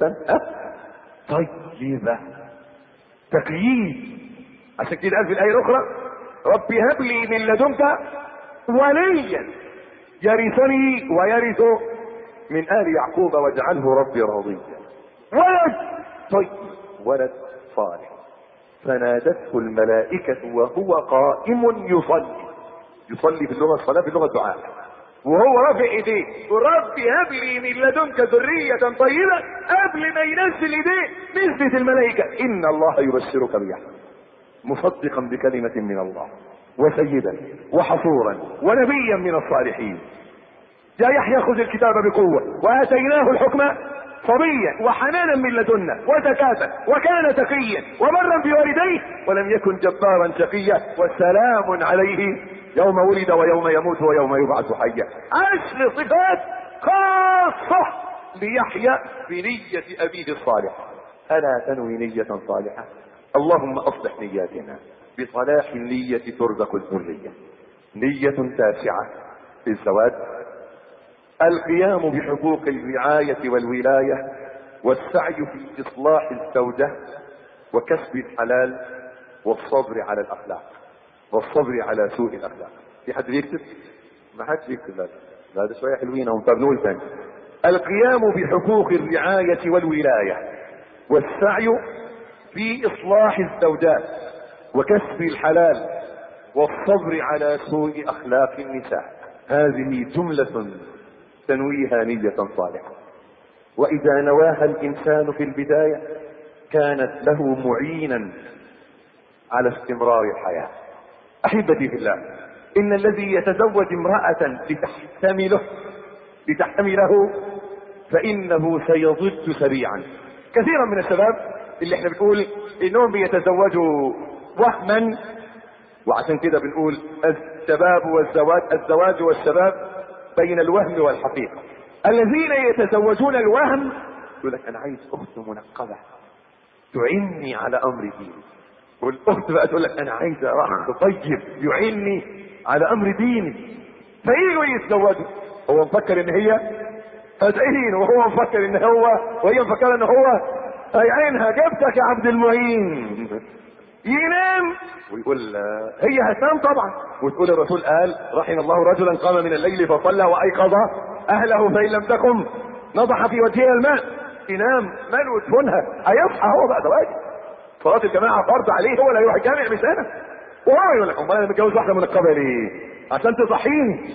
طيبة. تقييد. عشان كده قال في الآية الأخرى ربي هب لي من لدنك وليا يرثني ويرث من آل يعقوب واجعله ربي راضيا. ولد طيب، ولد صالح. فنادته الملائكة وهو قائم يصلي في اللغة الصلاة في اللغة الدعاء، وهو رافع ايديه ربي هب لي من لدنك ذرية طيبة. قبل ما ينزل ايديه نزلت الملائكة إن الله يبشرك بيحيى مصدقا بكلمة من الله وسيدا وحصورا ونبيا من الصالحين. يا يحيى خذ الكتاب بقوة وآتيناه الحكم صبيا وحنانا من لدنا وزكاة وكان تقيا وبرا بوالديه ولم يكن جبارا شقيا والسلام عليه يوم ولد ويوم يموت ويوم يبعث حيا. 10 صفات خاصة ليحيى بنية أبيه الصالح. ألا تنوي نية صالحة؟ اللهم أصلح نياتنا. بصلاح النية ترزق الذرية. نية تاسعة في الزواج: القيام بحقوق الرعاية والولاية والسعي في إصلاح الزوجة وكسب الحلال والصبر على الأخلاق والصبر على سوء الأخلاق. في حد يكتب؟ ما حد يكتب. هذا شوية حلوين ومتابنول ثاني. القيام بحقوق الرعاية والولاية والسعي في إصلاح الزوجات وكسب الحلال والصبر على سوء أخلاق النساء. هذه جملة تنويها نية صالحة. وإذا نواها الإنسان في البداية كانت له معينا على استمرار الحياة. أحبتي في الله، إن الذي يتزوج امرأة لتحتمله فإنه سيضج سريعا. كثيرا من الشباب اللي احنا بنقول إنهم بيتزوجوا وهما، وعشان كده بنقول الشباب والزواج، الزواج والشباب بين الوهم والحقيقة. الذين يتزوجون الوهم يقول لك أنا عايز أخت منقبة تعني على أمر ديني، والأخت بقى تقول لك أنا عايز أخ طيب يعني على أمر ديني. فييجوا يتزوجوا، هو مفكر إن هي هتعين، وهو مفكر إن هو، وهي مفكرة إن هو هيعينها. جبتك يا عبد المعين. ينام ويقول هي هتنام طبعا، وتقول الرسول قال رحم الله رجلا قام من الليل فصلى وايقظ اهله فان لم تقم نضح في وجهها الماء. ينام مال ودفنها، هيصحى هو بقى دلوقتي صلاه الجماعه فرض عليه، هو اللي هيروح الجامع مش انا. وهو يقول لك امال انا متجوز واحده منقبه ليه؟ عشان تصحيني.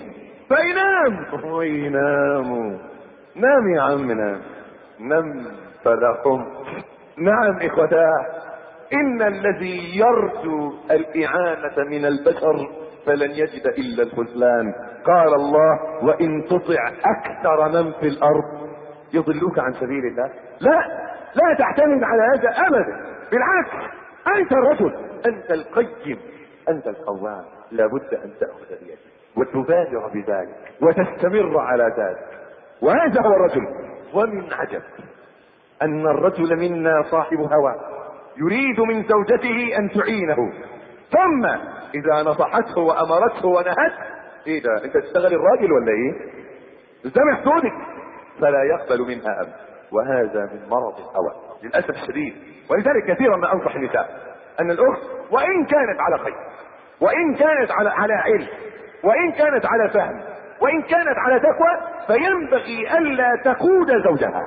فينام ويناموا. نام يا عم نام، نم فلا قم. نعم اخوتاه، إن الذي يرجو الإعانة من البشر فلن يجد إلا الخذلان. قال الله وإن تطع أكثر من في الأرض يضلوك عن سبيل الله. لا تعتمد على هذا أبدا، بالعكس أنت الرجل، أنت القيم، أنت القوام. لابد أن تأخذ بيدك وتبادر بذلك وتستمر على ذلك. وهذا هو الرجل. ومن عجب أن الرجل منا صاحب هوى يريد من زوجته ان تعينه، ثم اذا نصحته وامرته ونهته ايه ده انت تشتغل الراجل ولا ايه؟ الزم حدودك، فلا يقبل منها ابدا. وهذا من مرض الهوى للاسف الشديد. ولذلك كثيرا ما انصح النساء ان الاخت وان كانت على خير، وان كانت على علم، وان كانت على فهم، وان كانت على تقوى، فينبغي الا تقود زوجها.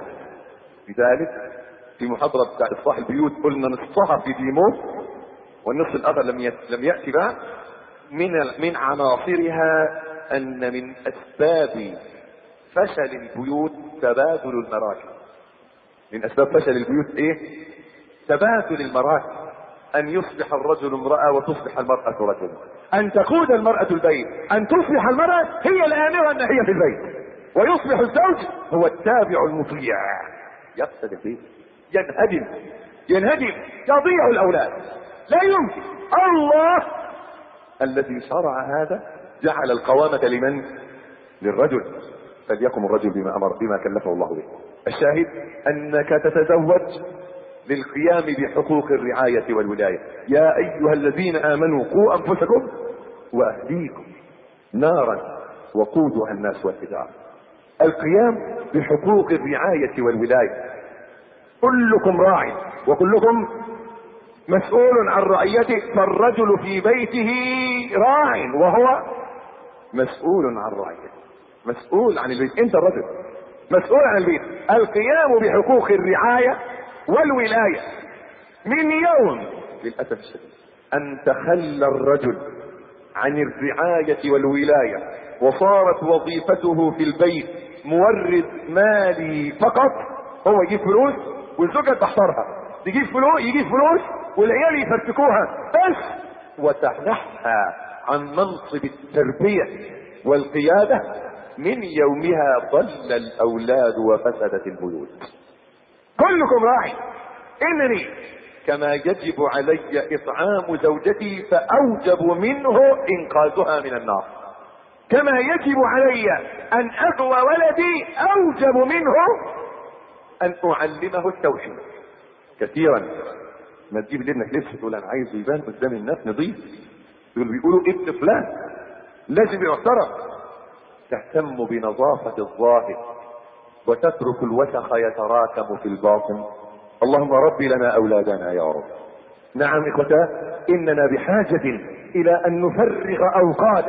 لذلك في محاضرة بتاع إصلاح البيوت قلنا نصها في ديمو، والنص الآخر لم يأتي بعد. من عناصرها أن من أسباب فشل البيوت تبادل المراكب. من أسباب فشل البيوت إيه؟ تبادل المراكب. أن يصبح الرجل امرأة وتصبح المرأة رجل، أن تقود المرأة البيت، أن تصبح المرأة هي الآمرة الناهية في البيت، ويصبح الزوج هو التابع المطيع. يفسد البيت، ينهدم. ينهدم، يضيع الاولاد. لا يمكن. الله الذي شرع هذا جعل القوامة لمن؟ للرجل، فليقم الرجل بما كلفه الله به. الشاهد انك تتزوج للقيام بحقوق الرعاية والولاية. يا ايها الذين امنوا قوا انفسكم واهليكم نارا وقودها الناس والحجارة. القيام بحقوق الرعاية والولاية. كلكم راع وكلكم مسؤول عن رعيته، فالرجل في بيته راع وهو مسؤول عن رعيته، مسؤول عن البيت. انت الرجل مسؤول عن البيت. القيام بحقوق الرعاية والولاية. من يوم للأسف الشديد أن تخلى الرجل عن الرعاية والولاية وصارت وظيفته في البيت مورد مالي فقط، هو يجيب فلوس والزوجة تحضرها، يجيب فلوس والعيال يفرتكوها بس، وتنحى عن منصب التربية والقيادة. من يومها ضل الأولاد وفسدت البيوت. كلكم راعي. إنني كما يجب علي إطعام زوجتي فأوجب منه إنقاذها من النار، كما يجب علي أن أقوى ولدي أوجب منه أن أعلمه التوحيد. كثيرا ما تجيب لابنك لبس تقول أنا عايز يبان قدام الناس نظيف، بيقولوا ابن فلان لازم يعترف. تهتم بنظافة الظاهر وتترك الوسخ يتراكم في الباطن. اللهم رب لنا أولادنا يا رب. نعم إخوتاه، إننا بحاجة إلى أن نفرغ أوقاتا،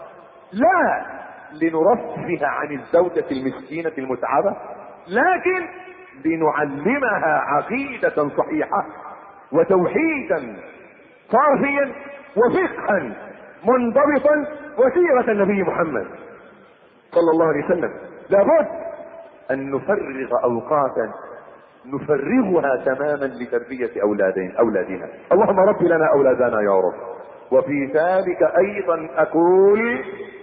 لا لنرفه عن الزوجة المسكينة المتعبة، لكن لنعلمها عقيدة صحيحة وتوحيدا صافيا وفقها منضبطا وسيرة النبي محمد صلى الله عليه وسلم. لابد أن نفرغ أوقاتا نفرغها تماما لتربية أولادنا. اللهم رب لنا أولادنا يا رب. وفي ذلك أيضا أقول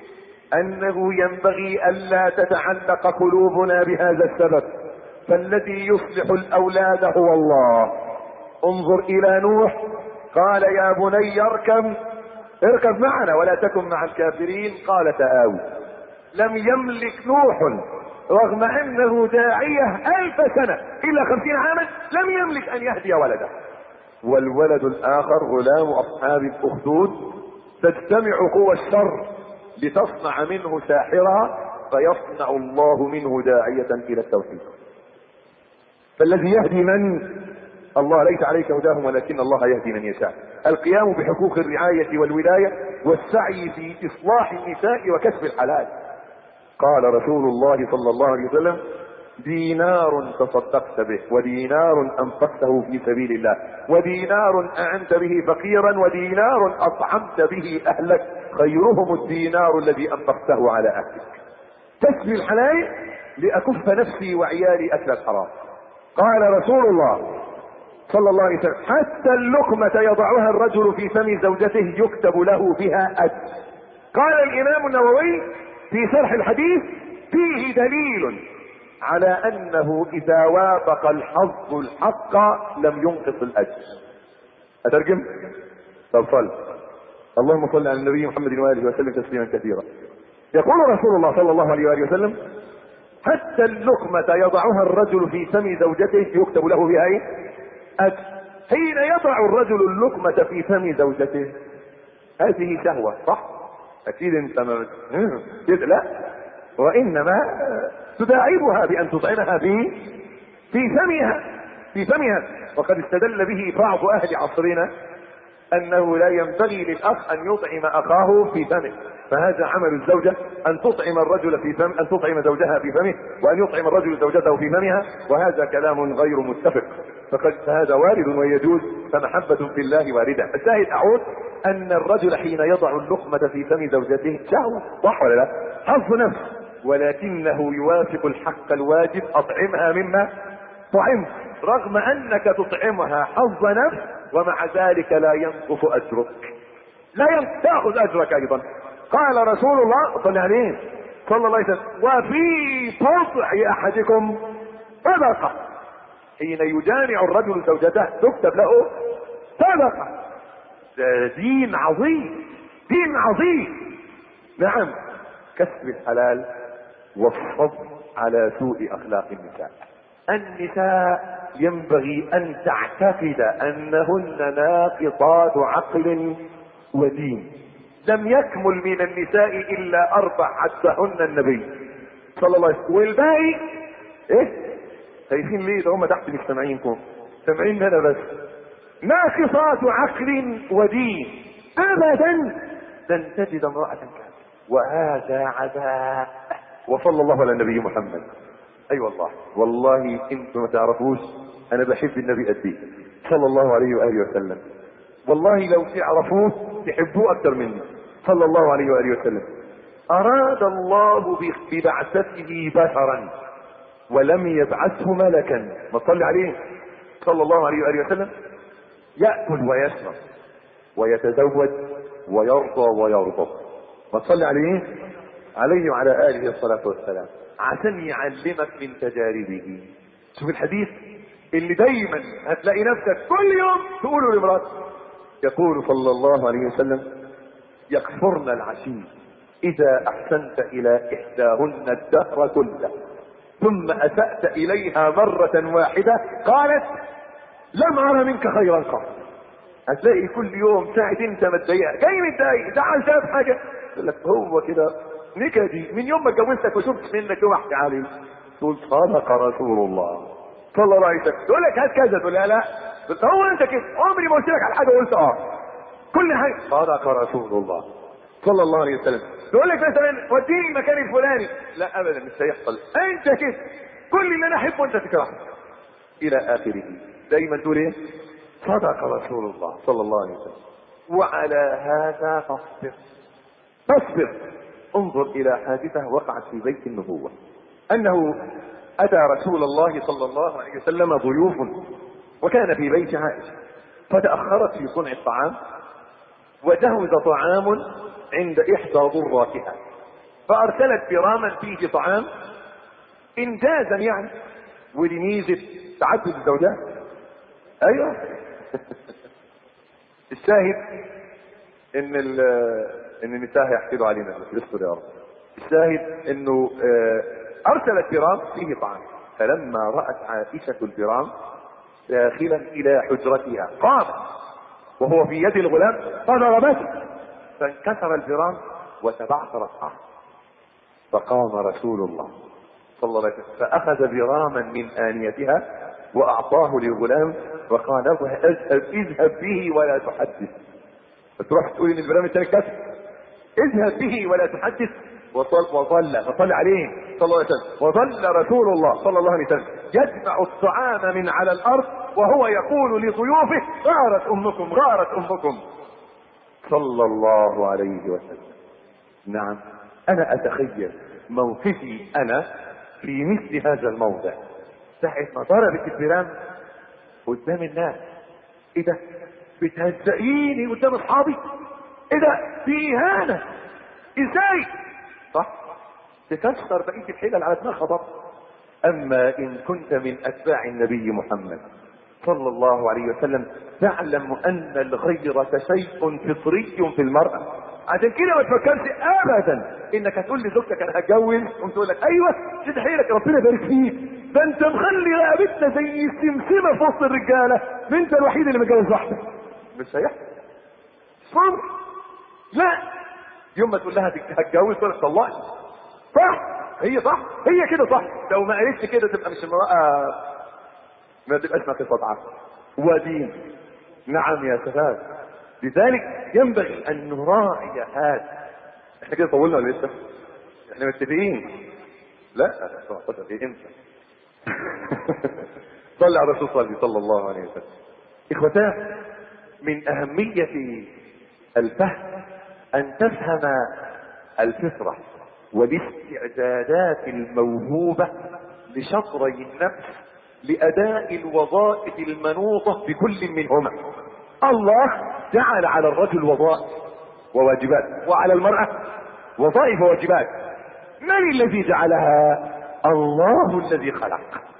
أنه ينبغي ألا تتعلق قلوبنا بهذا السبب، فالذي يصلح الأولاد هو الله. انظر إلى نوح، قال يا بني اركب معنا ولا تكن مع الكافرين، قال تآوي. لم يملك نوح رغم أنه داعية 1000 سنة إلا 50 عاما لم يملك أن يهدي ولده. والولد الآخر غلام أصحاب الأخدود، تجتمع قوى الشر لتصنع منه ساحرا، فيصنع الله منه داعية إلى التوحيد. فالذي يهدي من؟ الله. ليس عليك هداهم ولكن الله يهدي من يشاء. القيام بحقوق الرعاية والولاية والسعي في إصلاح النساء وكسب الحلال. قال رسول الله صلى الله عليه وسلم: دينار تصدقت به، ودينار أنفقته في سبيل الله، ودينار أعنت به فقيرا، ودينار أطعمت به أهلك، خيرهم الدينار الذي أنفقته على أهلك. كسب الحلال لأكف نفسي وعيالي أكل الحرام. قال رسول الله صلى الله عليه وسلم: حتى اللقمة يضعها الرجل في فم زوجته يكتب له بها أجر. قال الإمام النووي في شرح الحديث: فيه دليل على أنه إذا وافق الحظ الحق لم ينقص الأجر. أترجم؟ طب صل. اللهم صل على النبي محمد وآله وسلم تسليما كثيرا. يقول رسول الله صلى الله عليه وآله وسلم: حتى اللقمة يضعها الرجل في فم زوجته يكتب له بها ايه؟ أجر. حين يضع الرجل اللقمة في فم زوجته هذه شهوة، صح؟ أكيد أنت ما لا، وإنما تداعبها بأن تطعمها في فمها. وقد استدل به بعض أهل عصرنا أنه لا ينبغي للأخ أن يطعم أخاه في فمه، فهذا عمل الزوجة أن تطعم الرجل في فم، أن تطعم زوجها في فمه، وأن يطعم الرجل زوجته في فمها، وهذا كلام غير متفق. فهذا وارد ويجوز، فمحبة في الله واردة. الشاهد أعود أن الرجل حين يضع اللقمة في فم زوجته شهوة، صح ولا لا؟ حظ نفس، ولكنه يوافق الحق الواجب: أطعمها مما طعمت، رغم أنك تطعمها حظ نفس، ومع ذلك لا ينقص أجرك، تأخذ أجرك أيضا. قال رسول الله صلى الله عليه وسلم: وفي بضع أحدكم صدقة. حين يجامع الرجل زوجته تكتب له صدقة. ده دين عظيم، دين عظيم. نعم، كسب الحلال والصبر على سوء اخلاق النساء. النساء ينبغي ان تعتقد انهن ناقصات عقل ودين. لم يكمل من النساء الا 4 عدهن النبي صلى الله عليه وسلم، والباقي ايه؟ شايفين ليه؟ ده هم تحت مش سامعينكم، سامعين هنا بس. ناقصات عقل ودين ابدا لن تجد امرأة كاملة، وهذا عذاب. وصلى الله على النبي محمد. اي والله، والله انتم ما تعرفوش انا بحب النبي قد ايه صلى الله عليه واله وسلم. والله لو تعرفوه تحبوه اكثر مني صلى الله عليه واله وسلم. اراد الله ببعثته بشرا ولم يبعثه ملكا. ما تصلي عليه صلى الله عليه واله وسلم. يأكل ويشرب ويتزوج ويرضى ويرضى. ما تصلي عليه عليه وعلى آله الصلاة والسلام عشان يعلمك من تجاربه. شوف الحديث اللي دايما هتلاقي نفسك كل يوم تقوله لمراتك. يقول صلى الله عليه وسلم: يكفرن العشي إذا أحسنت إلى إحداهن الدهر كله ثم أسأت إليها مرة واحدة قالت لم أرى منك خيرا قط. هتلاقي كل يوم ساعة انت متضايق، جاي متضايق، زعل شاف حاجة، يقول لك هو كده نكدي من يوم ما اتجوزتك وشفت منك يوم احكي عليه. تقول صدق رسول الله صلى الله عليه وسلم. تقول لك هات كذا، تقول لا هو انت كده عمري ما قلت لك على حاجة وقلت كل حاجة صدق رسول الله صلى الله عليه وسلم. تقول لك مثلا وديني المكان الفلاني، لا ابدا مش هيحصل، انت كده كل اللي انا احبه انت تكرهه الى اخره. دايما تقول ايه؟ صدق رسول الله صلى الله عليه وسلم. وعلى هذا فاصبر. انظر الى حادثة وقعت في بيت النبوة، انه اتى رسول الله صلى الله عليه وسلم ضيوف وكان في بيت عائشة، فتأخرت في صنع الطعام وجهز طعام عند احدى ضراتها، فارسلت براما فيه طعام انجازا يعني، ولميزة تعدد الزوجات. ايوه الشاهد ان النساء هيحكدوا علينا، اصبر يا رب. الشاهد انه ارسلت برام فيه طعام، فلما رأت عائشة البرام داخلا الى حجرتها قامت وهو في يد الغلام فضربته فانكسر البرام وتبعثر الطعام. فقام رسول الله صلى الله عليه وسلم فاخذ براما من آنيتها واعطاه للغلام وقال له اذهب به ولا تحدث. فتروح تقول ان البرام الثاني كسر، اذهب به ولا تحدث. وصل عليه صلى الله عليه وسلم. وظل رسول الله صلى الله عليه وسلم يجمع الطعام من على الارض وهو يقول لضيوفه غارت امكم غارت امكم صلى الله عليه وسلم. نعم، انا اتخيل موقفي انا في مثل هذا الموضع ساعة ما ضربت البرام قدام الناس. ايه ده؟ بتهزقيني قدام اصحابي؟ ايه ده؟ في اهانة ازاي؟ صح؟ تكسر بقية الحيلة على دماغ خبر. اما ان كنت من اتباع النبي محمد صلى الله عليه وسلم تعلم ان الغيرة شيء فطري في المرأة. عشان كده ما تفكرش ابدا انك هتقول لزوجتك انا هتجوز وتقول لك ايوه شد حيلك ربنا يبارك فيك، ده انت مخلي رقبتنا زي السمسمه في وسط الرجاله، ده انت الوحيد اللي متجوز واحده. مش هيحصل. صبر. لا، يوم ما تقول لها هتجوز تقول لك طلقني. صح، هي صح، هي كده صح. لو ما قالتش كده تبقى مش امراه، ما تبقاش ناقصه عقل ودين. نعم يا شباب، لذلك ينبغي ان نراعي هذا. احنا كده طولنا ولا لسه؟ احنا متفقين؟ لا 17 دقيقة امتى؟ صلي على الرسول صلى الله عليه وسلم. اخوتاه، من اهمية الفهم ان تفهم الفطرة والاستعدادات الموهوبة لشطري النفس لاداء الوظائف المنوطة بكل منهما. الله جعل على الرجل وظائف وواجبات وعلى المرأة وظائف وواجبات. من الذي جعلها؟ الله الذي خلق.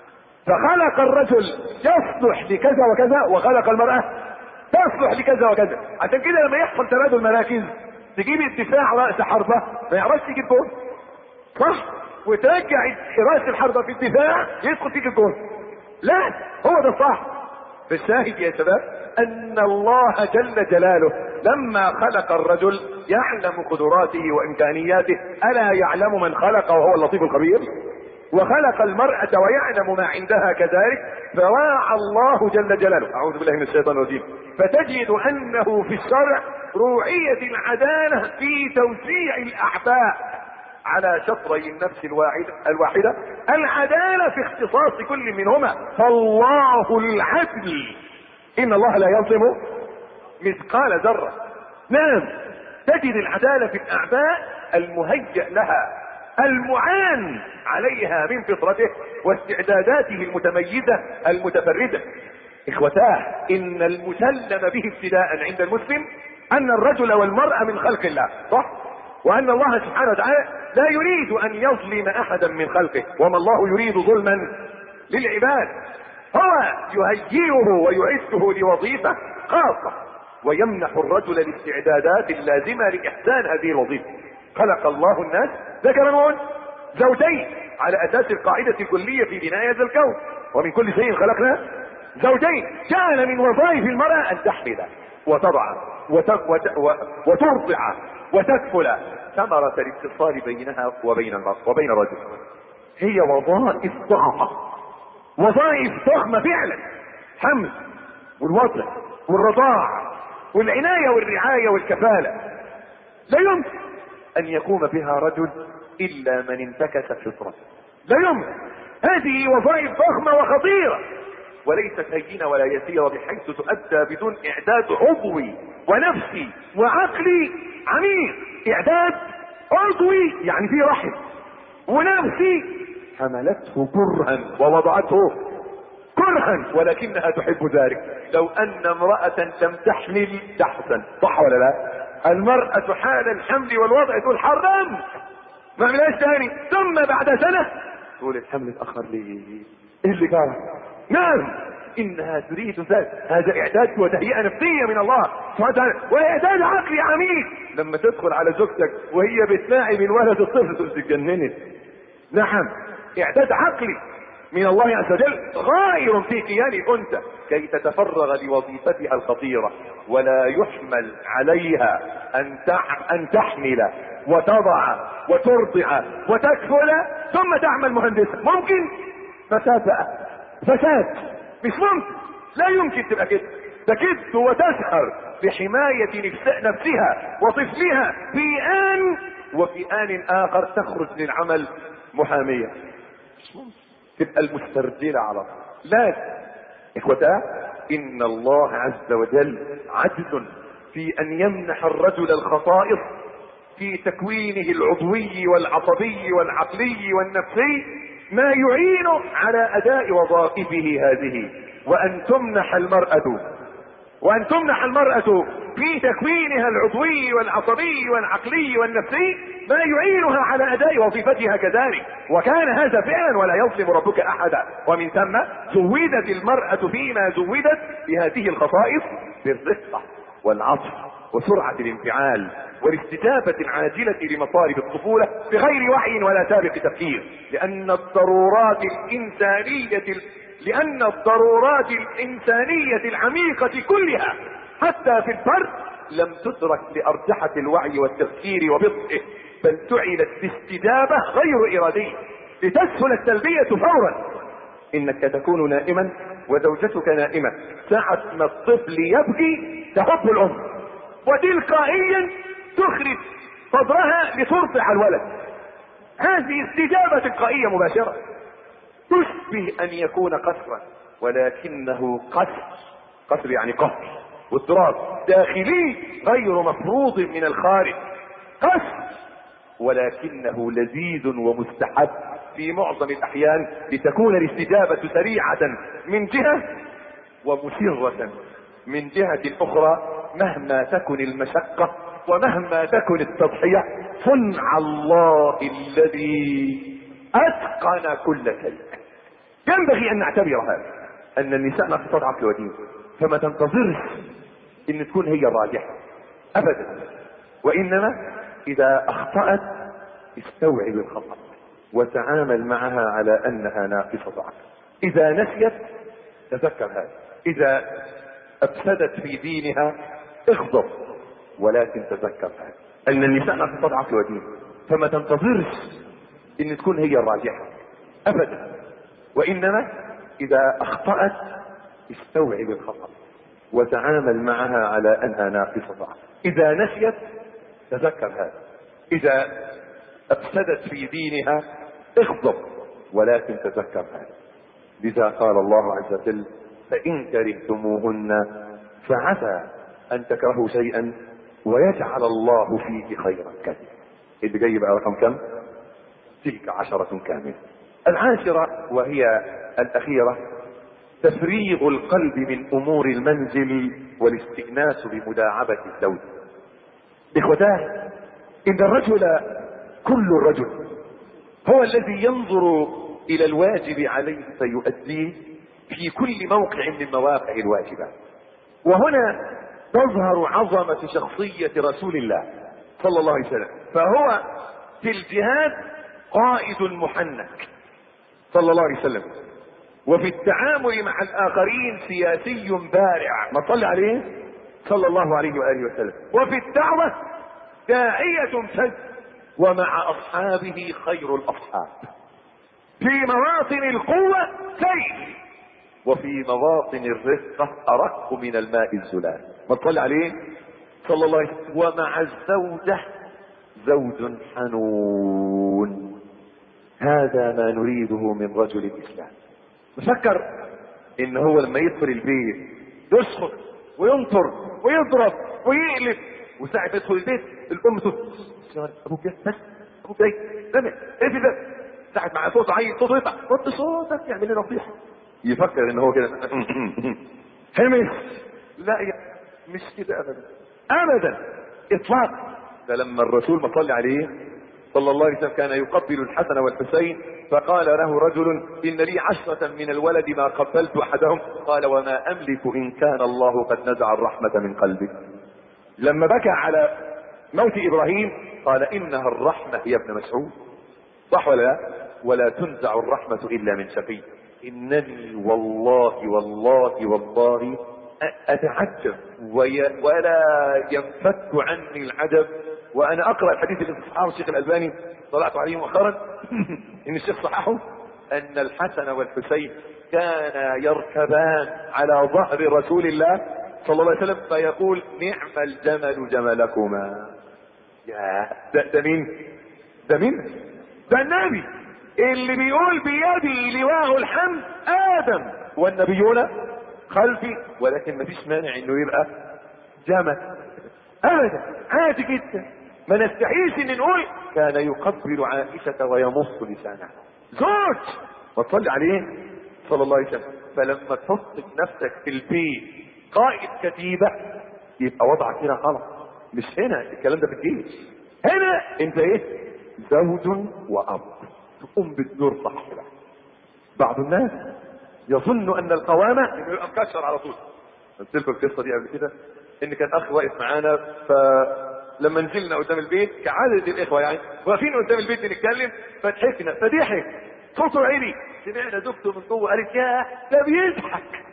فخلق الرجل يصلح لكذا وكذا، وخلق المرأة تصلح لكذا وكذا. عشان كده لما يحصل تبادل مراكز تجيب الدفاع رأس حربة ما يعرفش يجيب جول، صح؟ وترجع رأس الحربة في الدفاع يدخل فيك الجول. لا، هو ده الصح. فالشاهد يا شباب ان الله جل جلاله لما خلق الرجل يعلم قدراته وامكانياته، الا يعلم من خلق وهو اللطيف الخبير؟ وخلق المرأة ويعلم ما عندها كذلك، فراعى الله جل جلاله. اعوذ بالله من الشيطان الرجيم. فتجد انه في الشرع روعية العدالة في توزيع الاعباء على شطري النفس الواحدة، العدالة في اختصاص كل منهما. فالله العدل، ان الله لا يظلم مثقال ذرة. نعم، تجد العدالة في الاعباء المهيأ لها، المعان عليها من فطرته واستعداداته المتميزة المتفردة. اخوتاه، ان المسلم به ابتداء عند المسلم ان الرجل والمرأة من خلق الله، صح؟ وان الله سبحانه وتعالى لا يريد ان يظلم احدا من خلقه، وما الله يريد ظلما للعباد. هو يهيئه ويعده لوظيفة خاصة، ويمنح الرجل الاستعدادات اللازمة لإحسان هذه الوظيفة. خلق الله الناس ذكرا وانثى، زوجين، على اساس القاعدة الكلية في بناء هذا الكون. ومن كل شيء خلقنا زوجين. كان من وظائف المرأة ان تحمل وتضع وترضع وتكفل، ثمرة الاتصال بينها وبين الرجل. هي وظائف ضخمة، وظائف ضخمة فعلا. حمل والوضع والرضاع والعناية والرعاية والكفالة. لا يمكن ان يقوم بها رجل الا من انتكست فطرته. لا يمكن. هذه وظائف ضخمة وخطيرة، وليست هينة ولا يسيرة، بحيث تؤدى بدون اعداد عضوي ونفسي وعقلي عميق. اعداد عضوي يعني في رحم، ونفسي حملته كرها ووضعته كرها، ولكنها تحب ذلك. لو ان امرأة لم تحمل تحسن، صح ولا لا؟ المرأة حال الحمل والوضع تقول حرمت، ما عملهاش تاني، ثم بعد سنة تقول الحمل اتأخر لي، ايه اللي قال؟ نعم، انها تريد ذلك. هذا اعداد وتهيئة نفسية من الله سبحانه وتعالى، واعداد عقلي عميق. لما تدخل على زوجتك وهي بتلاعب الولد الطفل تقول تتجننت. نعم، اعداد عقلي من الله عز وجل غائر في كيان الانثى كي تتفرغ لوظيفتها الخطيرة، ولا يحمل عليها ان تحمل وتضع وترضع وتكفل ثم تعمل مهندسة. ممكن؟ فساد بقى، فساد، مش ممكن، لا يمكن تبقى كده. تكد وتسهر بحماية نفسها وطفلها في آن، وفي آن آخر تخرج للعمل محامية. مش ممكن تبقى المسترجلة على طول. لا اخوتاه، ان الله عز وجل عجز في ان يمنح الرجل الخصائص في تكوينه العضوي والعصبي والعقلي والنفسي ما يعينه على اداء وظائفه هذه، وان تمنح المرأة في تكوينها العضوي والعصبي والعقلي والنفسي ما يعينها على اداء وظيفتها كذلك. وكان هذا فعلا، ولا يظلم ربك احدا. ومن ثم زودت المرأة فيما زودت بهذه الخصائص بالرقة والعطف وسرعة الانفعال والاستجابة العاجلة لمطالب الطفولة بغير وعي ولا سابق تفكير، لأن الضرورات الإنسانية العميقة كلها حتى في الفرد لم تترك لأرجحة الوعي والتفكير وبطئه، بل جعلت باستجابة غير إرادية لتسهل التلبية فورا. إنك تكون نائما وزوجتك نائمة، ساعة ما الطفل يبكي تهب الأم وتلقائيا تخرج صدرها لترضع الولد. هذه استجابة تلقائية مباشرة تشبه أن يكون قسرا، ولكنه قسر يعني قهر واضطراب داخلي غير مفروض من الخارج. قسر ولكنه لذيذ ومستحب في معظم الأحيان، لتكون الاستجابة سريعة من جهة ومسرة من جهة أخرى، مهما تكن المشقة ومهما تكن التضحية. صنع الله الذي أتقن كل شيء. ينبغي ان نعتبر هذا، ان النساء ما تستضعف في ودين، فما تنتظرش ان تكون هي الراجحة ابدا، وانما اذا اخطأت استوعب الخطأ وتعامل معها على انها ناقصة ضعف. اذا نسيت تذكر هذا، اذا افسدت في دينها اغضب، ولكن تذكر هذا ان النساء ما تستضعف في ودين، فما تنتظرش ان تكون هي الراجحة ابدا، وانما اذا اخطأت استوعب الخطأ وتعامل معها على انها ناقصة ضعف. اذا نسيت تذكر هذا، اذا افسدت في دينها اغضب، ولكن تذكر هذا. لذا قال الله عز وجل: فإن كرهتموهن فعسى أن تكرهوا شيئا ويجعل الله فيه خيرا كثيرا. اللي جاي بقى رقم كم؟ تلك 10 كاملة. 10 وهي الأخيرة: تفريغ القلب من أمور المنزل والاستئناس بمداعبة الزوج. إخوتاه، إن الرجل كل الرجل هو الذي ينظر إلى الواجب عليه فيؤديه في كل موقع من مواقع الواجبات. وهنا تظهر عظمة شخصية رسول الله صلى الله عليه وسلم، فهو في الجهاد قائد محنك صلى الله عليه وسلم، وفي التعامل مع الآخرين سياسي بارع، ما صلى عليه صلى الله عليه وآله وسلم، وفي الدعوة داعية فذ، ومع أصحابه خير الأصحاب، في مواطن القوة سيف، وفي مواطن الرفقة أرق من الماء الزلال، ما صلى عليه صلى الله عليه وسلم. ومع الزوجة زوج حنون، هذا ما نريده من رجل الإسلام. نفكر إن هو لما يدخل البيت يسخط وينطر ويضرب ويقلب، وساعة يدخل البيت الأم تقول: أبوك بس أبوك جاي سمع إيه في ده؟ ساعة مع صوت عيل صوته يطلع، وطي صوتك يعمل لي نصيحة. يفكر إن هو كده همس. لا مش كده أبدا أبدا إطلاقا. فلما الرسول ما صلى عليه صلى الله عليه وسلم كان يقبل الحسن والحسين، فقال له رجل: إن لي 10 من الولد ما قبلت أحدهم. قال: وما أملك إن كان الله قد نزع الرحمة من قلبك. لما بكى على موت إبراهيم قال: إنها الرحمة يا ابن مسعود، صح ولا لا؟ ولا تنزع الرحمة إلا من شقي. إنني والله والله والله أتعجب ولا ينفك عني العجب وأنا أقرأ الحديث اللي في صححه الشيخ الألباني طلعت عليه مؤخرا إن الشيخ صححه، أن الحسن والحسين كانا يركبان على ظهر رسول الله صلى الله عليه وسلم فيقول: نعم الجمل جملكما. يا ده مين؟ ده مين؟ ده النبي اللي بيقول: بيدي لواء الحمد آدم والنبيون خلفي. ولكن مفيش مانع انه يبقى جمل ابدا، عادي جدا. ما نستحيش ان نقول كان يقبل عائشة ويمص لسانها. زوج ما تصلي عليه صلى الله عليه وسلم. فلما تحط نفسك في البيت قائد كتيبة يبقى وضعك هنا غلط، مش هنا. الكلام ده في الجيش. هنا انت ايه؟ زوج واب، تقوم بالدور صح كده. بعض الناس يظن ان القوامة انه يبقى مكشر على طول. قلت لكم القصه دي قبل كده، ان كان اخ واقف معانا، فلما نزلنا قدام البيت كعادة الاخوه يعني واقفين قدام البيت بنتكلم، فضحكنا فضحك صوته عالي، سمعنا زوجته من جوه قالت: يا ده بيضحك،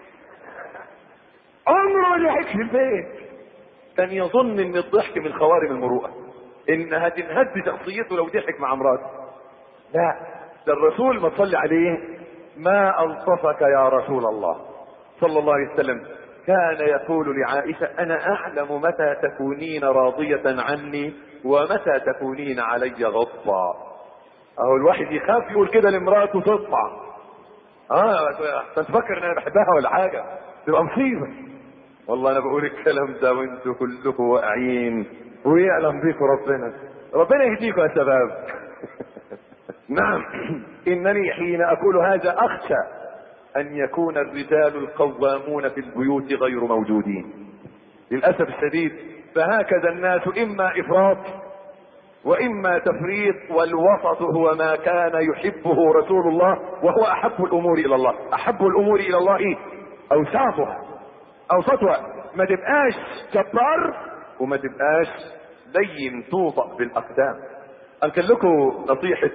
عمره ما ضحك في البيت. كان يظن ان الضحك من خوارم المروءه، ان هتنهد شخصيته لو ضحك مع مراته. لا، ده الرسول ما صلى عليه ما ألطفك يا رسول الله صلى الله عليه وسلم كان يقول لعائشة: أنا أعلم متى تكونين راضية عني ومتى تكونين علي غضبا. أهو الواحد يخاف يقول كده لمراته تطلع تفكر ان انا بحبها ولا حاجة، تبقى مصيبة. والله انا بقول الكلام ده وانتوا كلكم واقعين، ويعلم بيكم ربنا يهديكم يا شباب. نعم، انني حين اقول هذا اخشى ان يكون الرجال القوامون في البيوت غير موجودين للاسف الشديد. فهكذا الناس اما افراط واما تفريط، والوسط هو ما كان يحبه رسول الله وهو احب الامور الى الله. احب الامور الى الله ايه؟ اوسطها. ما تبقاش جبار وما تبقاش لين توطأ بالاقدام. انقل لكم نصيحة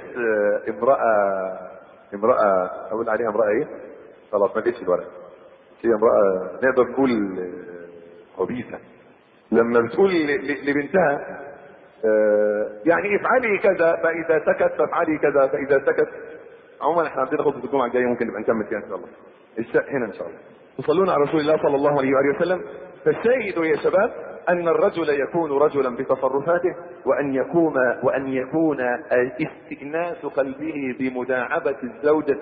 امرأة اقول عليها امرأة ايه؟ خلاص ما لقيتش الورق. هي امرأة نقدر نقول خبيثة. لما بتقول لبنتها يعني افعلي كذا فاذا سكت فافعلي كذا فاذا سكت. عموما احنا عندنا خطبة الجمعة الجاية ممكن نبقى نكمل فيها ان شاء الله. هنا ان شاء الله. تصلون على رسول الله صلى الله عليه وآله وسلم. فالشاهد يا شباب ان الرجل يكون رجلا بتصرفاته، وان يكون استئناس قلبه بمداعبة الزوجة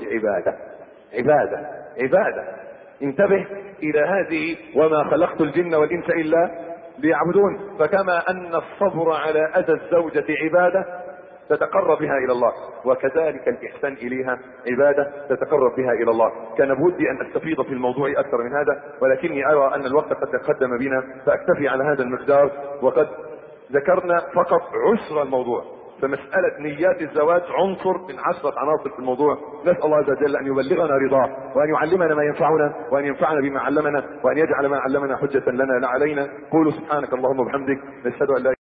عبادة. انتبه الى هذه، وما خلقت الجن والانس الا ليعبدون. فكما ان الصبر على اذى الزوجة عبادة تتقرب بها الى الله، وكذلك الاحسان اليها عبادة تتقرب بها الى الله. كان بودي ان استفيض في الموضوع اكثر من هذا، ولكني ارى ان الوقت قد تقدم بنا، فاكتفي على هذا المقدار. وقد ذكرنا فقط عشر الموضوع، فمسألة نيات الزواج عنصر من 10 عناصر في الموضوع. نسأل الله عز وجل ان يبلغنا رضاه، وان يعلمنا ما ينفعنا، وان ينفعنا بما علمنا، وان يجعل ما علمنا حجة لنا لا علينا. قولوا سبحانك اللهم وبحمدك، نشهد ان لا